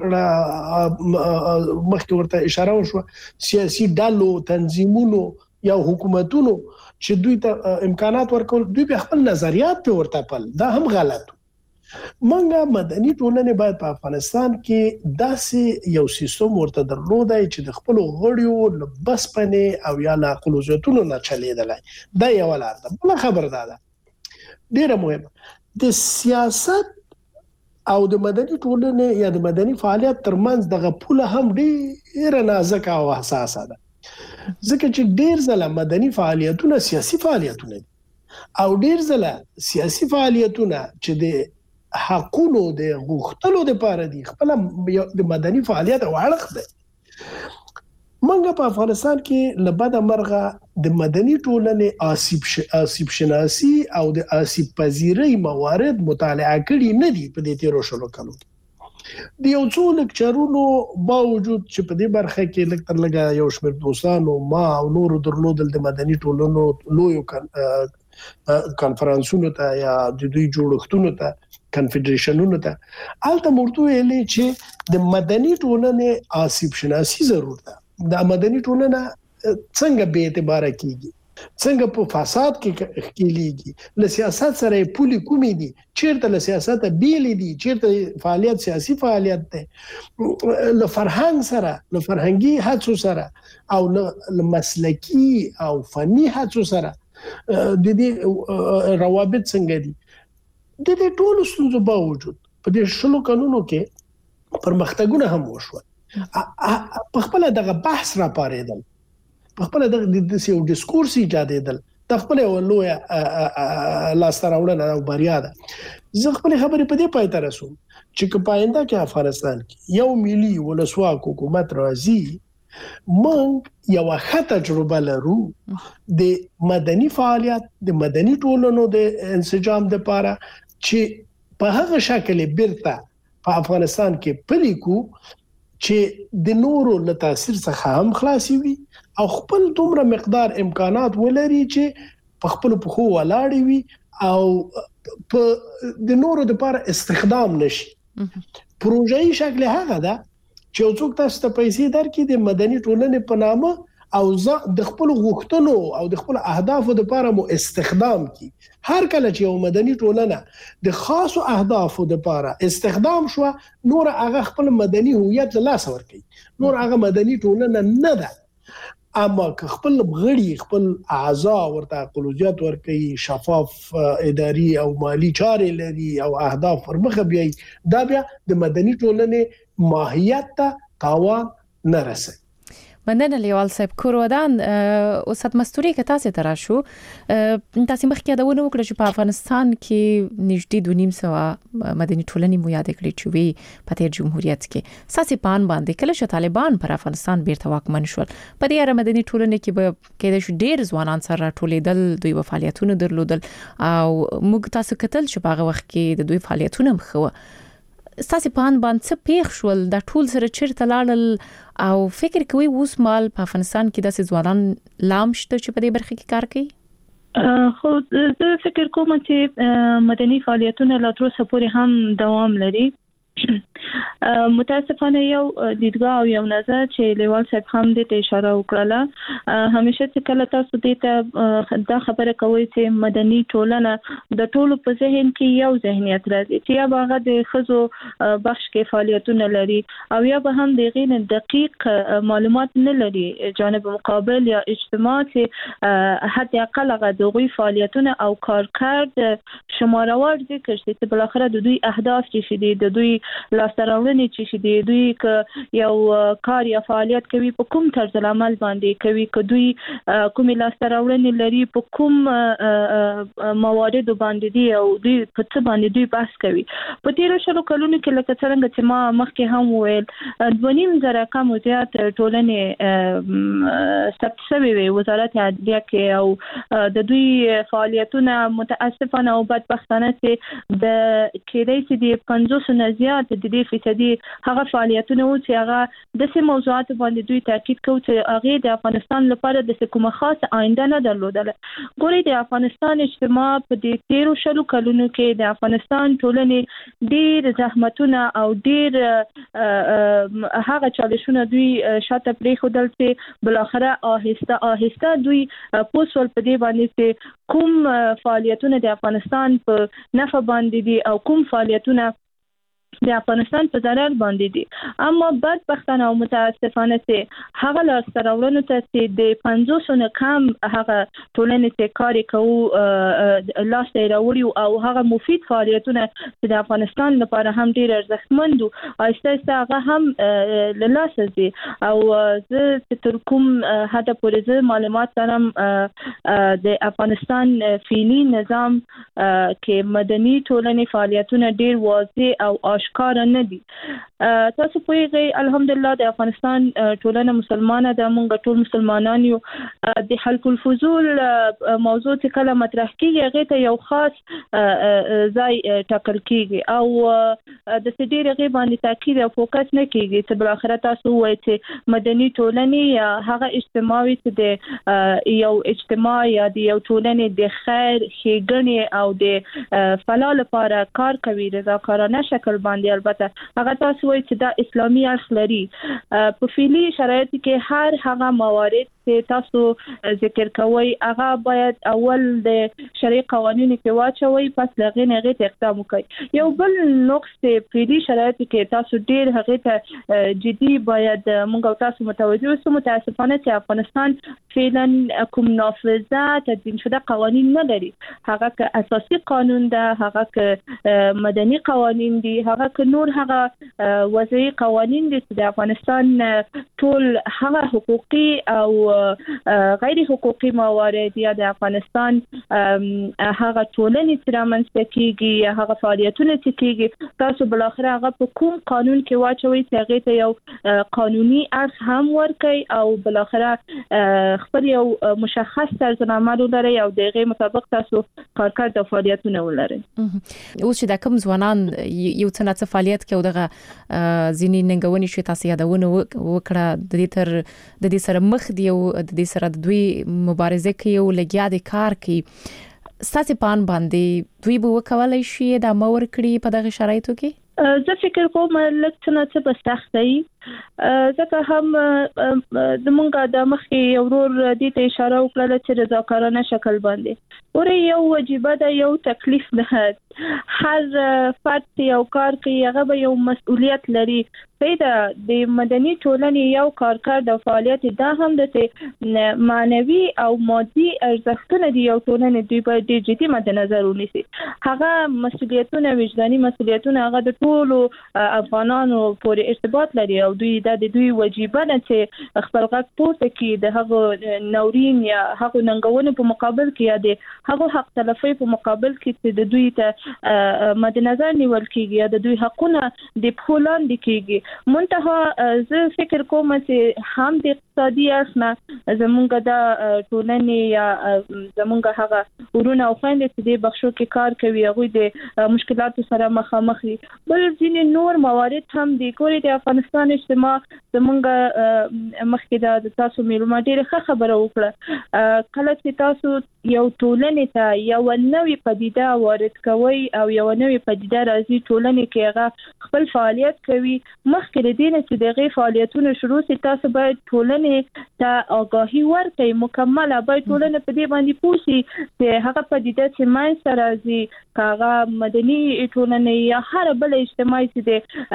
اشاره وشوه سیاسي ډلو، تنظیمونو یا حکومتونو چې دوی ته امکانات ورکول، دوی به خپل نظریات په ورته پل، دا هم غلط. منګه مدني ټولنې باید په افغانستان کې داسې یو سیستم ورته درلودای چې د خپل غړیو له بسپنې او یا له قلوزیتونو نه چلیدلای. دا یو لار ده. بل خبر ده ډیره مهمه د سیاست او د مدني ټولنې یا د مدني فعالیت ترمنځ دغه پوله هم ډیره نازکه او حساسه ده، ځکه چې ډیر ځله مدني فعالیتونه سیاسي فعالیتونه دي او ډیر ځله سیاسي فعالیتونه چې د حقونو د غوښتلو لپاره دي خپل د مدني فعالیت او اړخ ده. منګه په افغانستان کې لبد مرغه د مدني ټولنې آسیب شناسي او د آسیب پذیری موارد مطالعه کړي نه دي په دې تیرو شلو کالو کې. د یو څو لیکچرونو باوجود چې په دې برخه کې لکه لږه یو شمېر دوستانو ما او نورو درلودل د مدني ټولنو لویو کانفرنسونو ته یا د دوی جوړښتونو ته کنفدریشنونو ته الته مرتو ویلې چې د مدني ټولنې آسیب شناسي ضرور ده. د مدني ټولنه څنګه به اعتبار کیږي، څنګه په فساد کې کېږي، له سیاست سره پولي کومې دي، چیرته له سیاست بیل دي، چیرته فعالیت سیاسي فعالیت ده، له فرهنګ سره، له فرهنګي هڅو سره او له مسلکی او فني هڅو سره د دې روابط څنګه دي. د دې ټولو ستونزو باوجود په دې شلو کلونو کې پرمختګونه هم وشول. په خپل دغه بحث را پاریدل، په خپل دغه د یو ډیسکورس ایجادېدل، د خپل لوی لاستراوړنه او بریا ده. زه خپل خبرې په دې پای ته رسوم چې په آینده کې افغانستان کې یو ملي ولسواک حکومت راځي، موږ یو ښه تجربه لرو د مدني فعالیت، د مدني ټولنو د انسجام لپاره چې په هغه شکل بیرته په افغانستان کې پلي کو چې د نورو له تاثیر څخه هم خلاصي وي او خپل دومره مقدار امکانات ولري چې په خپل پخو ولاړ وي او په د نورو لپاره استخدام نشي. پروژې شکل هغه ده چې څوک تاسو ته پیسې درکړي د مدني ټولنې په نامه او د خپل غوښتنو او د خپل اهدافو لپاره مو استخدام کی. هر کله چې یو مدني ټولنه د خاصو اهدافو لپاره استخدام شو، نور هغه خپل مدني هویت له لاس ورکړي، نور هغه مدني ټولنه نه ده. اما که خپل غړي خپل اعضاء ورته قلوزیات ورکړي، شفاف اداري او مالی چارې لري او اهداف ورمخه بیاي، دا بیا د مدني ټولنې ماهیت ته تاوان نه رسي. مننه لیوال صاحب. کورودان استاد مستوري که تاسو ته راشو، تاسو مخکې دا ونه وکړه چې په افغانستان کې نږدې 2.5 مدني ټولنې مو یاد کړې چې وی په تیر جمهوریت کې ساسي پان باندې کله چې طالبان پر افغانستان بیرته واکمن شول، په دې اړه مدني ټولنې کې به کېدای شي ډېر ځوانان سره راټولېدل، دوی په فعالیتونو درلودل او موږ تاسو کتل چې په هغه وخت کې د دوی فعالیتونه مخوه. ستاسو په ان باندې څه پیښ شول، د ټول سره چیرته لاړل او فکر کوي اوس مال په افغانستان کې د ځوانان لام شته چې په دې برخه کې کار کوي؟ خو زه فکر کوم چې مدني فعالیتونه لا تر اوسه پورې هم دوام لري. متاسفانه یو دیدګاه او یو نظر چې لیوال صاحب هم د اشاره وکړه، همیشه چې کله تاسو دې ته دا خبره کوي چې مدني ټولنه د ټولو په ذهن کې یو ذهنیت راځي چې یا هغه د خزو بخش کې فعالیتونه لري او یا به هم د غیر دقیق معلومات نه لري جانب مقابل یا اجتماع چې حتی اقل هغه دغوی فعالیتونه او کارکرد شمارور ذکر شي چې بل اخر د دوی اهداف چې دي د دوی لاسته راوړنې چې دي دوی ک یو کار یا فعالیت کوي په کوم طرز العمل باندې کوي ک دوی کوم لاسته راوړنې لري په کوم موارد باندې دي او دوی په څه باندې دوی بحث کوي. په تیرو شلو کلونو کې لکه څنګه چې ما مخکې هم ویل 2.5 کم زیات ټولنې ثبت شوی وي وزارت عدلیه کې او د دوی فعالیتونه متاسفانه او بدبختانه چې د کېدای شي د 50 نه زیات د دې فیصدي هغه فعالیتونه او چې هغه د څه موضوعات باندې دوی تاکید کوي چې هغه د افغانستان لپاره د کومه خاصه آینده نه درلودله. ګوري د افغانستان اجتماع په دې 13 شلو کلونو کې د افغانستان ټولنې ډېر زحمتونه او ډېر هغه چالشونه دوی شاته پریښودل چې بل اخره آهسته دوی پوسول په دې باندې چې کوم فعالیتونه د افغانستان په نفع باندې دي او کوم فعالیتونه د افغانستان په ضرر باندې دي. اما بدبختانه او متاسفانه چې هغه لاسته راوړنو ته چې د 500 نه کم هغه ټولنې چې کار کوي لاسته راوړي او هغه مفید فعالیتونه چې د افغانستان لپاره هم ډیر ارزښتمند او اساسه هغه هم له لاسه دي. او زه تر کوم حد پورې معلومات لرم د افغانستان فعلی نظام کې مدني ټولنې فعالیتونه ډیر واضح او آشکار نه دي. تاسو پوهیږئ الحمدلله د افغانستان ټولنه مسلمانه ده، موږ ټول مسلمانان یو. د حلق الفضول موضوع چې کله مطرح کیږي هغه ته یو خاص ځای ټاکل کیږي او د سړي رغې باندې تاکید او فوکس نه کیږي چې بل اخر تاسو وایي چې مدني ټولنې یا هغه اجتماعي چې د یو اجتماع یا د یو ټولنې د خیر ښېګڼې او د فلاح لپاره کار کوي رضاکارانه شکل باندې. البته هغه تاسو وایي چې دا اسلامي اصل لري. په فعلی شرایط کې هر هغه موارد چې تاسو ذکر کوئ هغه باید اول د شرعي قوانینو کې واچوي پس لغې نه غي اقدام وکړي. یو بل نقص په فعلی شرایط کې تاسو ډیر هغه ته جدي باید موږ تاسو متوجه اوسو. متاسفانه چې افغانستان فعلا کوم نافذه تدوین شده قوانین نه لري. هغه که اساسي قانون ده، هغه که مدني قوانین دي، هغه که نور هغه وضعي قوانین دي چې د افغانستان ټول هغه حقوقي او غیر حقوقي موارد یا د افغانستان هغه ټولنې چې رامنځته کیږي یا هغه فعالیتونه چې کیږي تاسو بل اخر هغه په کوم قانون کې واچوي چې هغه ته یو قانوني اړخ هم ورکړي او بل اخر خپل یو مشخص طرز عمل ولري او دغه مطابق تاسو کارکرد او فعالیتونه ولري. اوس چې د کوم ځوانان یو څه فعالیت کوي دغه ځینی ننګونی شي تاسو یادونه وکړه د دې سره مخ دی او د دې سره د دوی مبارزه کوي او لګیا دي کار کوي. ستاسو پان باندې دوی به وکولای شي د امور کړی په دغه شرایطو کې؟ زه فکر کوم لکه څه به سخت وي ځکه هم زمونږ د مخکې یو ورور دې ته اشاره وکړه چې رضاکارانه شکل باندې ورې یو واجبه ده، یو تکلیف ده. هر فرد یو کار کوي هغه به یو مسؤلیت لري. پیدا د مدني ټولنې یو کارکرد او فعالیت دا هم د معنوي او مادي ارزښتونه دی یو ټولنې دوی باید ډېر جدي مد نظر ونیسي. هغه مسؤلیتونه وجداني مسؤلیتونه هغه د ټولو افغانانو پورې ارتباط لري او دوی د دوی واجبه ده چې خپل غږ پورته کړي د هغه نورین یا هغه ننګونو په مقابل کې یا د هغه حق تلفي په مقابل کې چې د دوی ته مد نظر نیول کیږي یا د دوی حقونه د پهلان دي کیږي. منتها زه فکر کوم چې هم د اقتصادي اړخ زمونږ د ټولنې یا زمونږ هغه ورونه او خويندې چې د بخښو کې کار کوي هغه د مشکلاتو سره مخامخ دي. بل ځینې نور موارد هم د کوري د افغانستان اجتماع زمونږ مخکې د تاسو معلومات ډېره خبره وکړه کله چې تاسو یو ټولنې ته یو نوې پدیده وارد کوي او یو نوې پدیده راځي ټولنې کې هغه خپل فعالیت کوي مخکې د دې چې دغه فعالیتونه شروع سي تاسو باید ټولنې ته آگاهي ورکړئ مکمله باید ټولنه په دې باندې پوه شي چې هغه پدیده چې منځته راځي هغه مدني ټولنې یا هر بل اجتماعي چې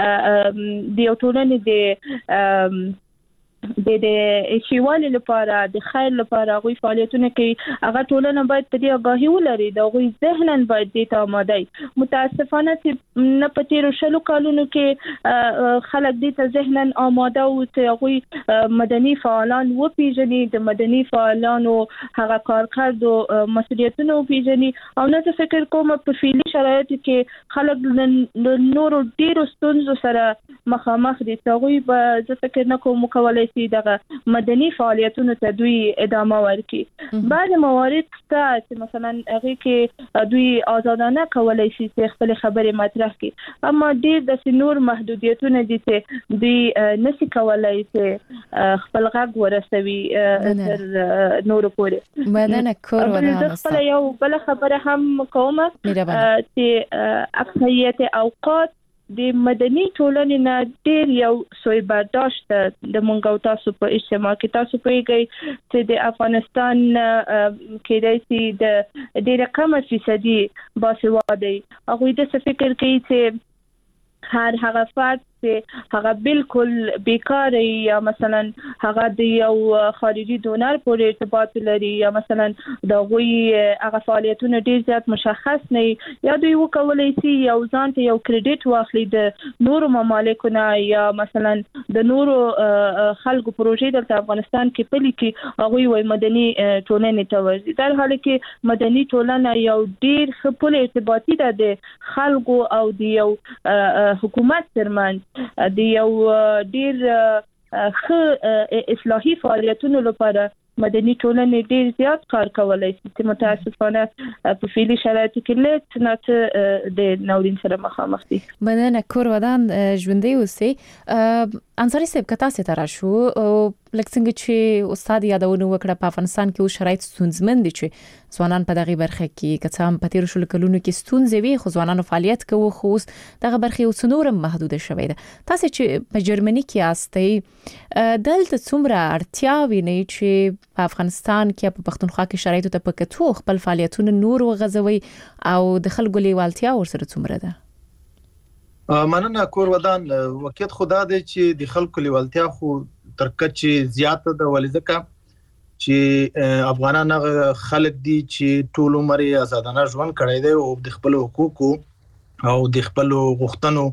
د یو ټولنې د شیوالي لپاره د خیر لپاره غوي فعالیتونه کوي هغه ټولنه باید په دې آگاهي ولري دا غوي ذهنن باید د ته آماده متاسفانه چې نه پتیرو شلو کالونو کې خلک د ته ذهنن آماده او چې غوي مدني فعالان و پیژني د مدني فعالانو هغه کارکړو مسؤلیتونه و پیژني او نه فکر کوم په فعلي شرایطو کې خلک نور ډیرو ستونزو سره مخامخ دي غوي به فکر نه کوم کولای دغه مدني فعالیتونو ته دوی ادامه ورکړي بعض موارد ته چې مثلا هغه کې دوی آزادانه کولای شي چې خپل خبرې مطرح کړي اما ډېر د نور محدودیتونه دي چې دوی نشي کولای چې خپل غږ ورسوي تر نور پورې مننه کور ودان خپل یو بل خبره هم کومه چې اکثریت اوقات د مدني ټولنې نه ډېر یو سوی برداشت د مونږ او تاسو په اجتماع کې تاسو پیږئ چې د افغانستان کې د ډېر کم فیصدي باسوادي هغه د فکر کوي چې هغه فرد چې هغه بالکل بیکار یا مثلا هغه د یو خارجي ډونر پورې ارتباط لري یا مثلا د غوي هغه فعالیتونه ډیر زیات مشخص نه یا دوی وکولای شي یو ځان ته یو کریډټ واخلي د نورو ممالکو نه یا مثلا د نورو خلکو پروژې د افغانستان کې پلي کې هغه وي مدني ټولنې ته ورځي در حال کې مدني ټولنه یو ډیر خپل ارتباطي ده د خلکو او د یو حکومت ترمنځ د یو ډیر اصلاحي فعالیتونو لپاره مدني ټولنې ډیر زیات کار کولای شي چې متاسفانه په فعلي شرایطو کې لږ نه د ناورین سره مخامخ دي. مننه کور ودان ژوندۍ اوسئ. انصاري صاحب که تاسو ته راشو لکه څنګه چې استاد یادونه وکړه په افغانستان کې او شرایط ستونزمن دي چې ځوانان په دغه برخه کې که څه هم په تیر شلو کلونو کې ستونزې وي خو ځوانانو فعالیت کوي خو دغه برخه یو څه نور محدود شوی ده. تاسو چې په جرمني کې یاستئ دلته څومره اړتیا ویني چې په افغانستان کې په پښتونخوا کې شرایط ته پکې خپل فعالیتونه نور وغځوي او د خلکو لیوالتیا ورسره څومره ده؟ مننه کور ودان وکیت خدا دې چې د خلکو لیوالتیا خو تر کچې زیاته ده ولې ځکه چې افغانان خلک دي چې ټول عمر آزادانه ژوند کړی دی او د خپل حقوقو او د خپل غوښتنو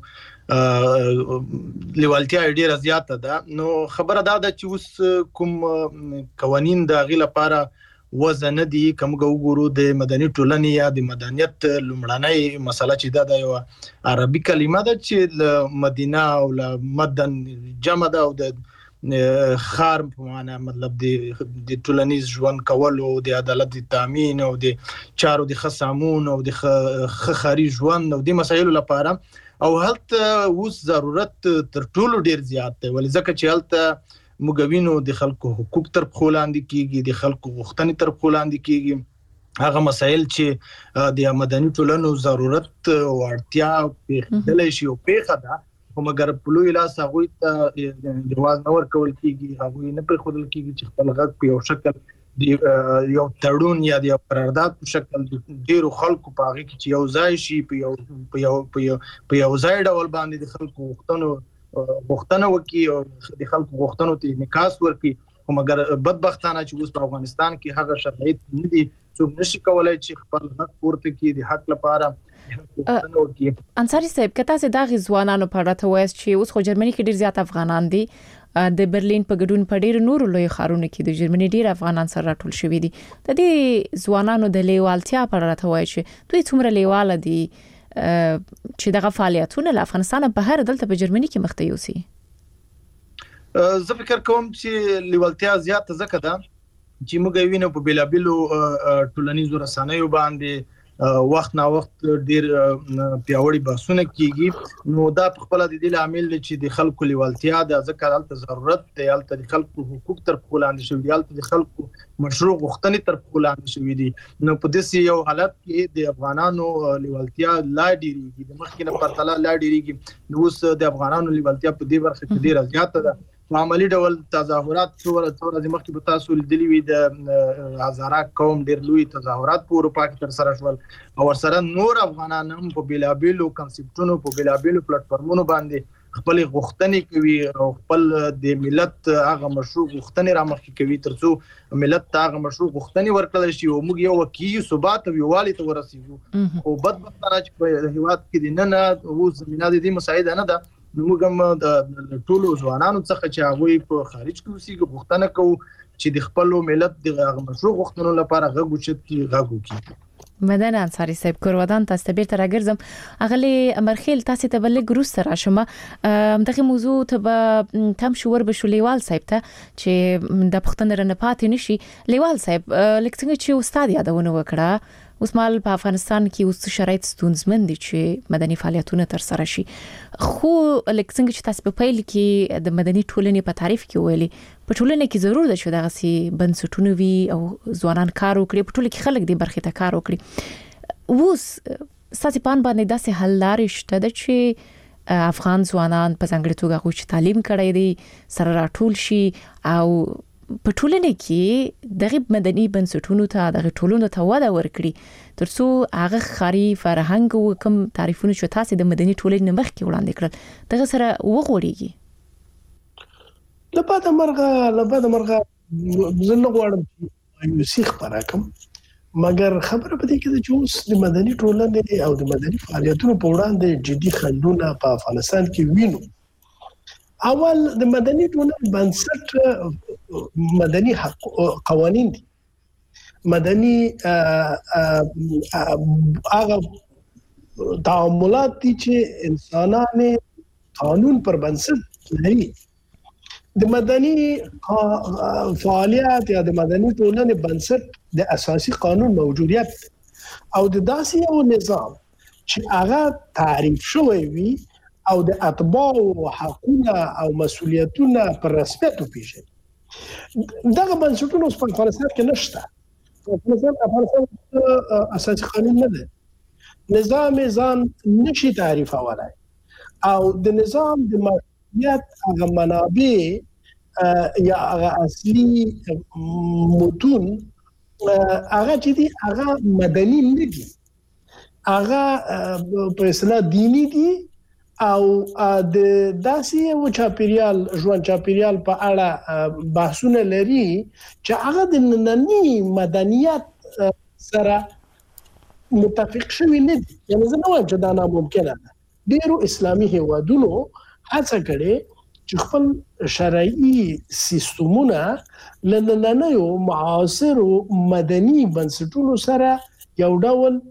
لیوالتیا ډیره زیاته ده. نو خبره دا ده چې اوس کوم قوانین د غیله لپاره وزن دي کوم وګورو د مدني ټولنې یا د مدنیت لومړنۍ مسله چې دا یو عربي کلمه ده چې مدینه او مدن جمع ده او د خار په معنا مطلب د ټولنیز ژوند کول او د عدالت تامین او د چارو د خصامون او د خاري ژوند او د مسایلو لپاره او هلته اوس ضرورت تر ټولو ډیر زیات دی ولې ځکه چې هلته مګوینو د خلکو حقوق تر خلاندې کیږي د خلکو غوښتنې تر خلاندې کیږي هغه مسایل چې د مدني ټولنو ضرورت او اړتیا په دلې شی او په خدا خو مګر په لوی لاس هغه ته جواز نور کول کیږي هغه نه پر خودل کیږي چې خپل غږ په یو شکل د یو تړون یا د قرارداد په شکل ډیرو خلکو په هغه کې چې یو ځای شي په یو ځای ډول باندې د خلکو غوښتنه وکي او د خلکو غوښتنو ته انعکاس ورکړي خو مګر بدبختانه چې اوس په افغانستان کې هغه شرایط نه دي څوک نشي کولای چې خپل حق پورته کړي د حق لپاره. انصاري صاحب که تاسو د ځوانانو په اړه وایي چې اوس خو جرمني کې ډیر زیات افغانان دي د برلین په ګډون په ډیر نورو لوی ښارونو کې د جرمني ډیر افغانان سره راټول شوي دي د دې ځوانانو د لیوالتیا په اړه وایي چې دوی څومره لیواله دي چې دغه فعالیتونه له افغانستان بهر دلته په جرمني کې مخته یوسي؟ زه فکر کوم چې لیوالتیا زیاته ځکه ده چې موږ وینو په بیلابیلو ټولنیزو رسنیو باندې وخت نا وخت ډیر پیاوړي بحثونه کیږي نو دا په خپل د دې عامل چې د خلکو لیوالتیا د ځکه حالت ضرورت دی حالت د خلکو حقوق تر پولاند شوی دی حالت د خلکو مشروع غوښتنې تر پولاند شوی دي نو په دې یو حالت کې د افغانانو لیوالتیا لا ډیریږي د مخکې په پرتله لا ډیریږي نو اوس د افغانانو لیوالتیا په دې برخه کې ډیره زیاته ده معمولی ډول تظاهرات څوره د مخکې په تاسو لیدلی وي د هزاره قوم ډیر لوی تظاهرات په اروپا کې تر سره شول او ورسره نور افغانان هم په بیلابیلو کنسپټونو په بیلابیلو پلیټفارمونو باندې خپل غوښتنې کوي او خپل د ملت هغه مشروع غوښتنې رامخکې کوي ترڅو ملت ته هغه مشروع غوښتنې ورکړل شي او موږ یو وکیل ثبات او یووالي ته ورسیږو او بدبختانه چې په هیواد کې د نه او زمينه د دې مساعده نه ده نو موږ هم د ټولو ځوانانو څخه چې هغه په خارج کې اوسېږي غوښتنه کوو چې د خپل ملت د مشروع غوښتنو لپاره غږ وکړي مدن انصاری صاحب کورودان تاسو ته بیرته راګرځم اغلی امرخیل تاسو ته بل ګروس سره شمه دغه موضوع ته تم شور به لیوال صاحب ته چې د پښتون رنه پاتې نشي لیوال صاحب لکه څنګه چې استاد یادونه وکړه اوس مال په افغانستان کې اوس شرایط ستونزمن دي چې مدني فعالیتونه تر سره شي خو لکه څنګه چې تاسو په پیل کې د مدني ټولنې په تعریف کې ویلي په ټولنه کې ضرور ده چې دغه سي بنسټونه وي او ځوانان کار وکړي په ټولنه کې خلک دې برخه ته کار وکړي اوس ساسي پان باندې داسې حل لارې شته چې افغان ځوانان په ځانګړي توګه غوښتل تعلیم کړي دي سره راټول شي او په ټولنه کې دغه مدني بنسټونو ته دغه ټولنو ته وده ورکړي ترڅو هغه خاري فرهنګ او کوم تعریفونه چې تاسو د مدني ټولنې مخکې وړاندې کړل دغه سره وغوړيږي لپاره مرغه زنه غواړم یو سیخ پراکم مګر خبره پدې کې چې اوس د مدني ټولنې او د مدني فعالیتونو په وړاندې جدي خنډونه په افغانستان کې وینو اول د مدني ټولنې بنسټ مدني قوانين دي مدني هغه تعاملات دي چې انسانانه قانون پر بنسټ لري د مدني فعالیت یا د مدني ټولنې بنسټ د اساسي قانون موجودیت او د داسې یو نظام چې هغه تعریف شوی وي او د اتباع حقوقونه او مسؤلیتونه پر رسمیت وپیژني دغه بنسټونه په افغانستان کې نشته افغانستان اساسي قانون نه ده نظام ځان نشي تعریفولای او د نظام د مسؤلیت هغه منابع یا هغه اصلي متون هغه چې دي هغه مدني نه دي هغه په اصطلاح دینی دي او د داسې او چاپیریال ژوند چاپیریال په اړه بحثونه لري چې هغه د نننی مدنیت سره متفق شوی نه دي یعنی زه نه وایم چې دا ناممکنه ده ډیرو اسلامي هیوادونو هڅه کړې چې خپل شرعي سیستمونه لنننیو معاصرو مدني بنسټونو سره یو ډول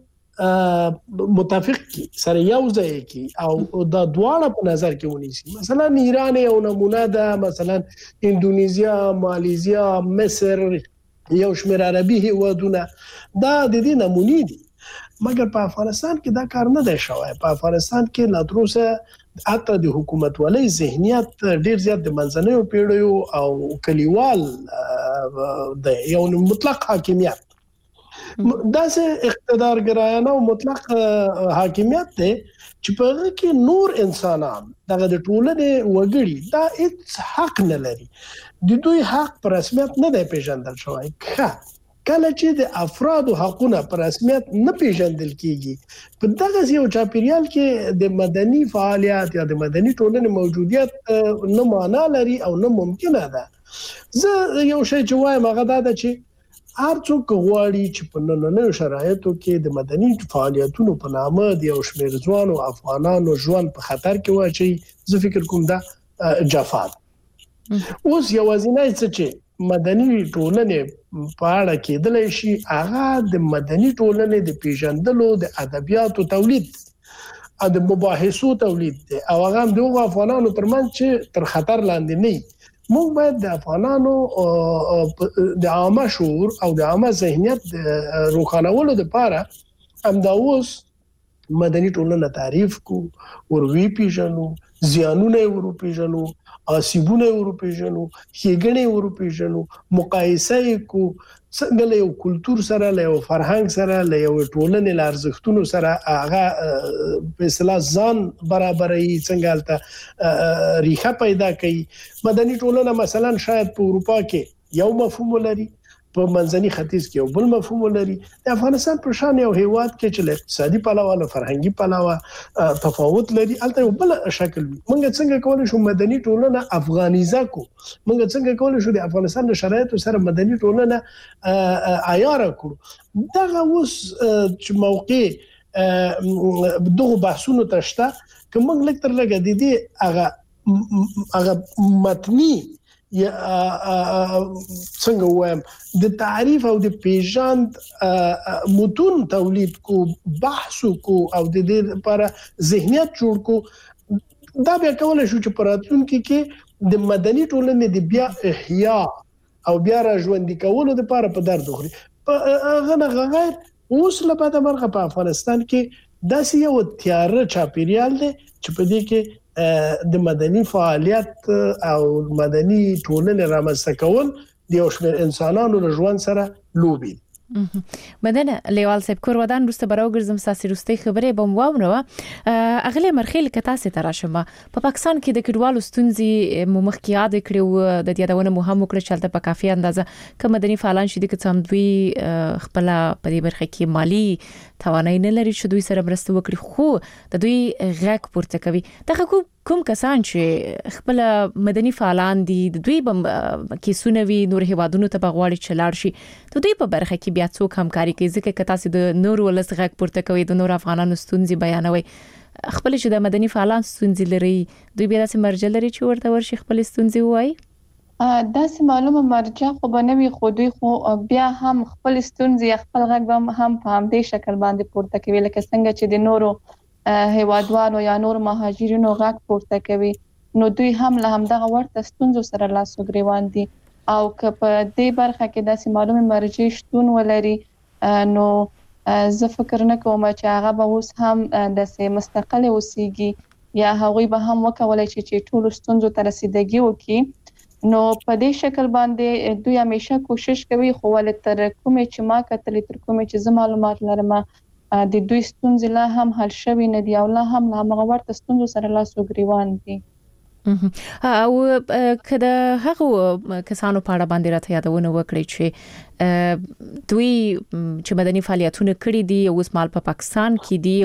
متفق کی سره یو ځای کی او دا دواړه په نظر کې ونیسي مثلا ایران یو نمونه ده مثلا اندونیزیا ماليزیا مصر یو شمېر عربي هیوادونه دا د دې نمونې دي مګر په افغانستان کې دا کار نه دی شوی په افغانستان کې لا تروسه حتی د حکومت ولې ذهنیت ډیر زیات د منځنیو پیړیو او کلیوال د یو مطلق حاکمیت داسې اقتدار ګرایانه او مطلق حاکمیت ته چې په هغه کې نور انسانان دغه د ټولنې وګړي دا هیڅ حق نه لري د دوی حق پر رسمیت نه دی پیژندل شوی کله چې د افرادو حقونه پر رسمیت نه پیژندل کیږي په دغه یو چاپیریال کې د مدني فعالیت یا د مدني ټولنې موجودیت نه معنا لري او نه ممکنه ده زه یو شی چې وایم هغه دا ده چې هر څوک غواړي چې په نننیو شرایطو کې د مدني فعالیتونو په نامه د یو شمېر ځوانو افغانانو ژوند په خطر کې واچي زه فکر کوم دا جفا اوس یوازینی څه چې مدني ټولنې په اړه کېدلی شي هغه د مدني ټولنې د پیژندلو د ادبیاتو تولید د مباحثو تولید دی او هغه هم د افغانانو ترمنځ چې تر خطر لاندې نه موږ باید د افغانانو د عامه شعور او د عامه ذهنیت روښانولو لپاره همدا اوس مدني ټولنه تعریف کو ور وی پیژنو زیانونه ور پیژنو آسیبونه ور پیژنو هیګنې ور پیژنو مقایسه کو څنګه له یو کلچر سره له یو فرهنګ سره له یو ټولنې لارزښتونو سره هغه په اصطلاح ځان برابرۍ څنګه الته ریښه پیدا کړي مدني ټولنه مثلا شاید په اروپا کې یو مفهوم لري په منځني ختیځ کې یو بل مفهوم لري د افغانستان په شان یو هیواد کې چې له اقتصادي پلوه له فرهنګي پلوه تفاوت لري الته یو بل شکل موږ څنګه کولای شو مدني ټولنه افغانیزه کو موږ څنګه کولای شو د افغانستان د شرایطو سره مدني ټولنه عیار کړو دا اوس چې موقع دغه بحثونو تشته کوم لکتر لګه د دې هغه متنی یا څنګه وایم د تعریف او د پیژند متون تولید کو بحث کو او د دې لپاره ذهنیت جوړ کو دا بیا کولای شو چې پراتونکو کې د مدني ټولنې د بیا احیا او بیا را ژوندۍ کولو لپاره په درد وخوري هغه غیر اوس لپاره مرغه په افغانستان کې داسې یو تیار چاپیریال دی چې په دې کې د مدني فعالیت او مدني ټولنې رامنځته کول د یو شمېر انسانانو له ژوند سره لوبي مدنه لیوال صاحب کور ودان روسته براو ګرځم ساسي روستي خبره بم واونو اغله مرخیل کتا سي تراشمه په پاکستان کې د کډوالو ستونزې مخکې یاد کړو د دې دونه مهم وکړه چې تل په کافي اندازه کوم مدني فعالان شې د کڅم دوی خپل په دې برخه کې مالی توانای نه لري چې دوی سره مرسته وکړي خو د دوی غږ پورته کوي دغه کوم کسان چې خپل مدني فعالان دي دوی کې سونوي نور هوادونو ته بغواړي چلاړ شي ته دوی په برخه کې بیا څوک همکاري کوي ځکه کتا سي د نور ولس غږ پورته کوي د نور افغانانو ستونزې بیانوي خپل چې د مدني فعالان ستونزې لري دوی بیا داسې مرجع لري چې ورته ورشي خپل ستونزې وایي داسې معلومه مرجع خو بنوي خو دوی خو بیا هم خپل ستونزې خپل غږ هم په همدې شکل باندې پورته کوي لکه څنګه چې د نورو هیوادوالو یا نور مهاجرینو غږ پورته کوي نو دوی هم له همدغه ورته ستونزو سره لاس او ګریوان دي او که په دې برخه کې داسې معلومه مرجع شتون ولري نو زه فکر نه کوم چې هغه به اوس هم داسې مستقل اوسيږي یا هغوی به هم وکولای شي چې ټول ستونزو ته رسیدګي وکړي نو په دې شکل باندې دوی همیشه کوشش کوي خو ول تر کومه چې ما کتلې تر کومه چې زما معلومات لرم د دوی ستونزې لا هم حل شوي نه دي او لا هم هغه ورته ستونزو سره لاس او ګریوان دي او کله هغه کسانو په اړه باندې راته یادونه وکړي چې دوی چې مدني فعالیتونه کړې دي او اوس مال په پاکستان کې دي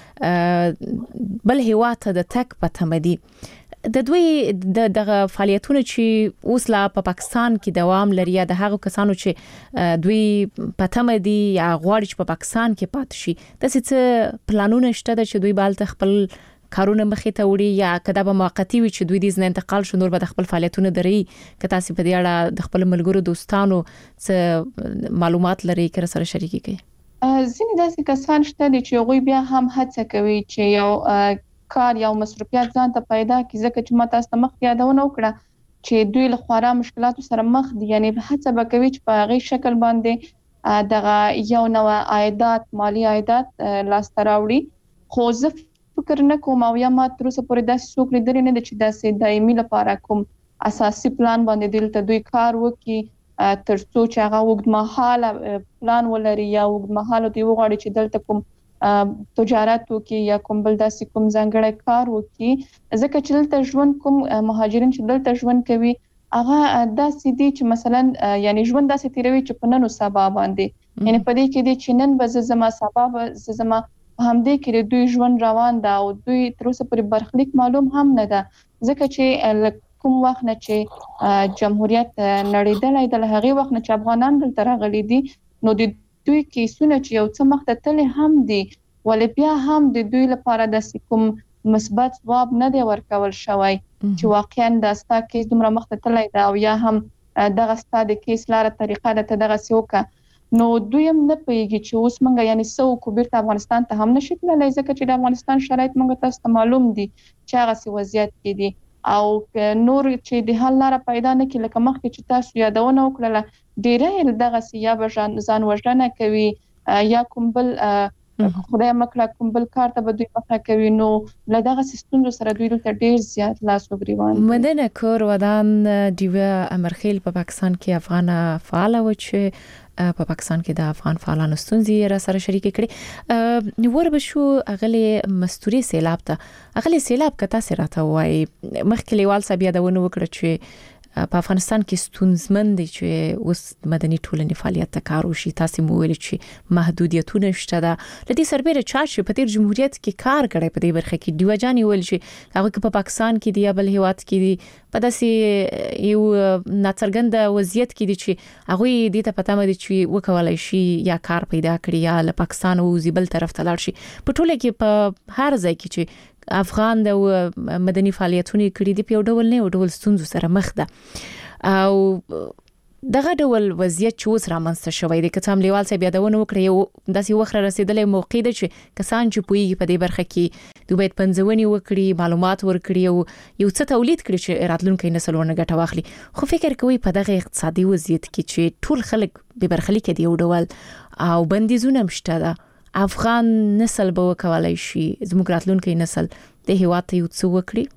او بل هیواد د تک په تمدي د دوی دغه فعالیتونه چې اوس لا په پاکستان کې دوام لري یا د هغو کسانو چې دوی پټه دي یا غواړي چې په پاکستان کې پاتې شي د څه پلانونه شته چې دوی بالته خپل کارونه مخې ته وړي یا کدا به موقتی وي چې دوی د ځنه انتقال شو نور به د خپل فعالیتونه دري کته سي په دې اړه د خپل ملګرو دوستانو څه معلومات لري کړه سره شریکي کوي ځینې داسې کسان شته چې غوي بیا هم هڅه کوي چې یو کار یا مصرفيات ځان ته پیدا کړي ځکه چې ماته است مخ یادونه وکړه چې دوی له خورا مشکلاتو سره مخ دي یعنی هڅه وکوي چې په هغه شکل باندې دغه یو نوع عائدات مالی عائدات لاس تراوړي خو زه فکر نه کوم او یا ما تر اوسه پورې داسې څوک لیدل نه چې داسې دایمي لپاره کوم اساسي پلان باندې دلته دوی کار وکړي تر څو چې هغه وګړمحاله پلان ولري یا وګړمحاله دی وغواړي چې دلته کوم تجارت وکي یا کوم بل داسې کوم ځانګړی کار وکي ځکه چې دلته ژوند کوم مهاجرین چې دلته ژوند کوي هغه داسې دي چې مثلا یعنی ژوند داسې تیروي چې په نن او سبا باندې یعنی په دې کې دي چې نن به زما سبا به زما همدې کې دوی ژوند روان ده او دوی تر اوسه پورې برخلیک معلوم هم نه ده ځکه چې کوم وخت نه چې جمهوریت نړیدلای د هغه وخت نه چې افغانان دلته راغلي دي نو د دوی کیسونه چې یو څه مخته تل هم دي ولې بیا هم د دوی لپاره د کوم مثبت ځواب نه دی ورکول شوی چې واقعا د ستا کیس دومره مخته تللی دا او یا هم دغه ستا د کیس لاره طریقه د دغه سیوکه نو دوی هم نه پیږي چې اوس منګه یعنی سو کو بیرته افغانستان ته هم نشي تللی ځکه چې د افغانستان شرایط منګه تاسو ته معلوم دي چې هغه سی وضعیت کې دي او نور چې د حل لاره پیدا نه کړي لکه مخکې چې تاسو یادونه وکړه ډیره دغه سی یا ځان وژنه کوي یا کوم بل خدای مکړه کوم بل کار ته به دوی مخه کوي نو لدغه سیستم سره دوی ته ډیر زیات لاس وګریوان مدنه کور ودان دیوه امرخیل په پاکستان کې افغان فعال و چې په پاکستان کې د افغان فعالانو ستونزې را سره شریک کړي نو ور به شو اغلی مستوري سیلاب ته اغلی سیلاب کته سره ته وای مخکې لیوال صاحب یادونه وکړه چې په افغانستان کې ستونزمن دي چې اوس مدني ټولنې فعالیت ته کار وشي تاسو مو ویل چې محدودیتونه شته ده لدی سربېره چا چې په تیر جمهوریت کې کار کړی په دې برخه کې دیوجاني ویل چې هغه په پاکستان کې دی یا بل هیواد کې دی په داسې یو ناڅرګند وضعیت کې دي چې هغه دې ته پته مده چې وکولای شي یا کار پیدا کړي یا له پاکستان او زیبل طرف ته لاړ شي په ټوله کې په هر ځای کې چې افغان د مدني فعالیتونه کړي دي په ډول نه او ډول ستونزو سره مخ ده او دغه ډول وضعیت چې اوس رامنځته شوی دی که هم لیوال صاحب یادونه وکړي یو داسې وخت رسیدلې موقع ده چې کسان چې پوهیږي په دې برخه کې دوی باید پنځونی وکړي معلومات ورکړي او یو څه تولید کړي چې راتلونکي نسل ورنه ګټه واخلي خو فکر کوي په دغه اقتصادي وضعیت کې چې ټول خلک به برخلیک دي یو ډول او بندیزونه مشته ده افغان نسل به وکولای شي زموږ راتلونکي نسل د هیواد ته یو څه وکړي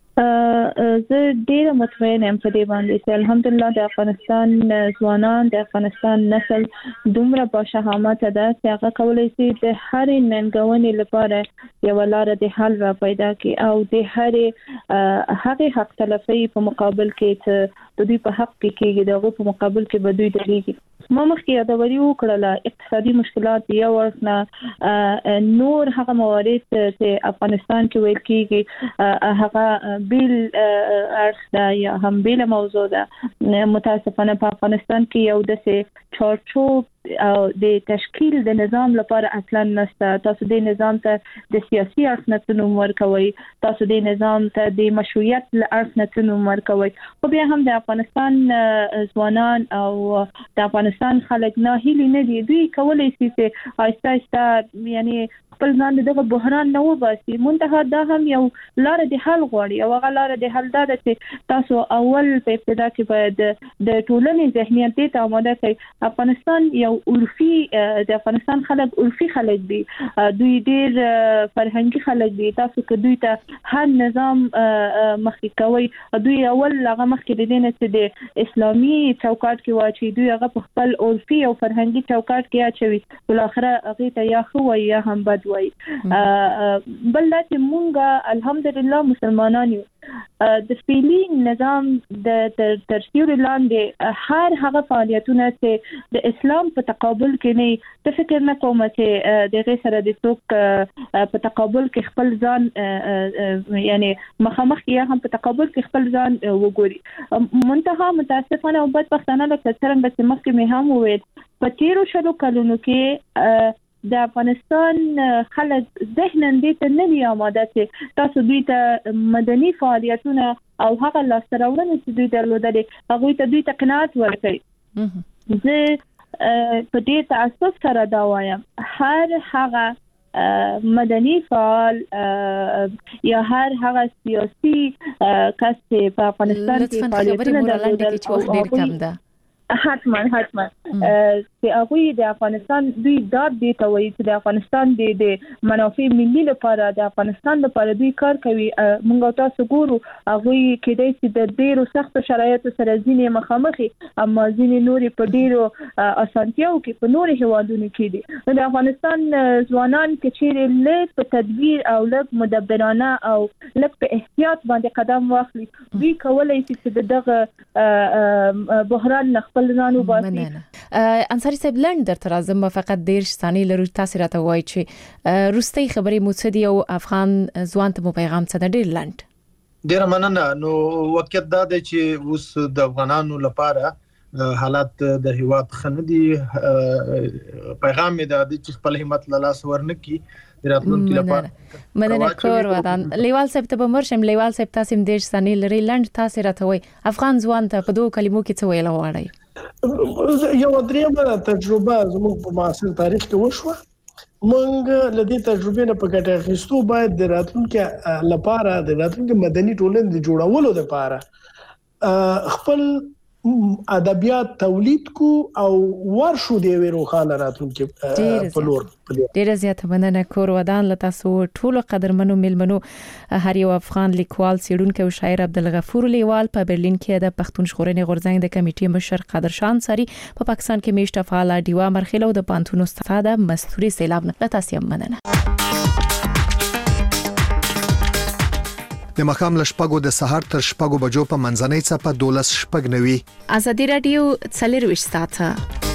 زه ډیره مطمئن یم په دې باندې چې الحمدلله د افغانستان ځوانان د افغانستان نسل دومره با شهامت ده چې هغه کولای شي د هر ننګونې لپاره یو لار د حل را پیدا کړي او د هغه حق تلفي په مقابل کې چې د دوی په حق کې کېږي دغه په مقابل کې به دوی درېږي ما مخکې یادوري وکړه اقتصادي مشکلات یو ورنه نور هغه موارد چې افغانستان کې ویل کېږي هغه بیل ارشد یا هم بیل موضوع ده متاسفانه په افغانستان کې یو د چارچوب او د تشکیل د نظام لپاره اصلا نشته تاسو د نظام ته د سیاسي اړخ ورکوي تاسو د نظام ته د مشروعیت اړخ ورکوي خو بیا هم د افغانستان ځوانان او د افغانستان خلک نه هیلي نه دي دوی کولای شي چې آهسته آهسته یعنی خپل ځان دغه بحران نه وباسي منتها دا هم یو لار د حل غواړي او هغه لار د حل دا ده چې تاسو اول په ابتدا کې باید د ټولنې ذهنیت ته آماده کړئ افغانستان یو عرفي د افغانستان خلک عرفي خلک دي دوی ډیر فرهنګي خلک دي تاسو که دوی ته هر نظام مخکې کوي دوی اول هغه مخکې د دې چې د اسلامي چوکاټ کې واچي دوی هغه په خپل عرفي او فرهنګي چوکاټ کې اچوي بل اخره هغه ته یا خو یا هم بد وای بل دا چې مونږه الحمدلله مسلمانان یو د فعلی نظام د ترسیور لاندې هر هغه فعالیتونه چې د اسلام په تقابل کې نه د فکر نه کوم چې د غیر سره د څوک په تقابل کې خپل ځان یعنی مخامخ یا هم په تقابل کې خپل ځان وګوري منتها متاسفانه او بدبختانه لکه څنګه چې مخکې مې هم وویل په تیرو شلو کلونو کې د افغانستان خلک ذهنن دې ته نه دی آماده چې تاسو دوی ته مدني فعالیتونه او هغه لاسته راوړنې چې دوی درلودلې هغه ته دوی ته قناعت ورکړي زه په دې تاسف سره دا وایم هر هغه مدني فعال یا هر هغه سیاسي کس چې په افغانستان کې فعالیتونه درلودل حتما چې هغه د افغانستان دوی داد دی ته وایي چې د افغانستان د منافع ملي لپاره د افغانستان لپاره دوی کار کوي موږ تاسو ګورو هغه کېدای چې د ډیرو سخت شرایطو سره ځینې مخامخي اما ځینې نوري په ډیرو اسانتیاو کې په نوري هوادونو کې دي د افغانستان ځوانان چې چیرې له په تدبیر او له مدبرانه او له په احتیاط باندې قدم واخلي دوی کولای شي چې دغه بحران نه خپل ځان وباسي انصاری صاحب لند در ترازم فقط دیرش ثانیه لرو تاسو راته وایي چې روستي خبرې متصدی او افغان ځوان ته پیغام څه ډیر لند ډیر مننه نو وخت دا دی چې اوس د افغانانو لپاره حالات د هیواد خندي پیغام می دا چې خپل همت له لاس ورنکي راتلونکي لپاره مدنه کور ودان لیوال صاحب ته بمرشم لیوال صاحب تاسو دیرش ثانیه لري لند تاسو راته وایي افغان ځوان ته په دوه کلمو کې څه ویل غواړي یو درېمه تجربه زموږ په معاصر تاریخ کې وشوه موږ لدې تجربې نه په ګټه اخیستو باید د راتلونکي لپاره د راتلونکي مدني ټولنې د جوړولو لپاره خپل ادبیات تولید کو او ورشو دی روخانه راتونکو په لور. ډیره زیاته مننه کور ودان لته سو ټولو قدرمنو ملمنو هر یو افغان لیکوال سیډونکو او شاعر عبدالغفور لیوال په برلین کې د پښتون ژغورنې غورځنګ د کمیټې مشر قادرشان ساری په پاکستان کې میشته فعال دیوا مرخیلو د پانتون استاد مستوري سیلاب نه لته مننه. د مخام لشپګو د سحر تر شپګو بجو په منځنۍ څپه 12 شپګ نوي. ازادي رادیو 24 ساعته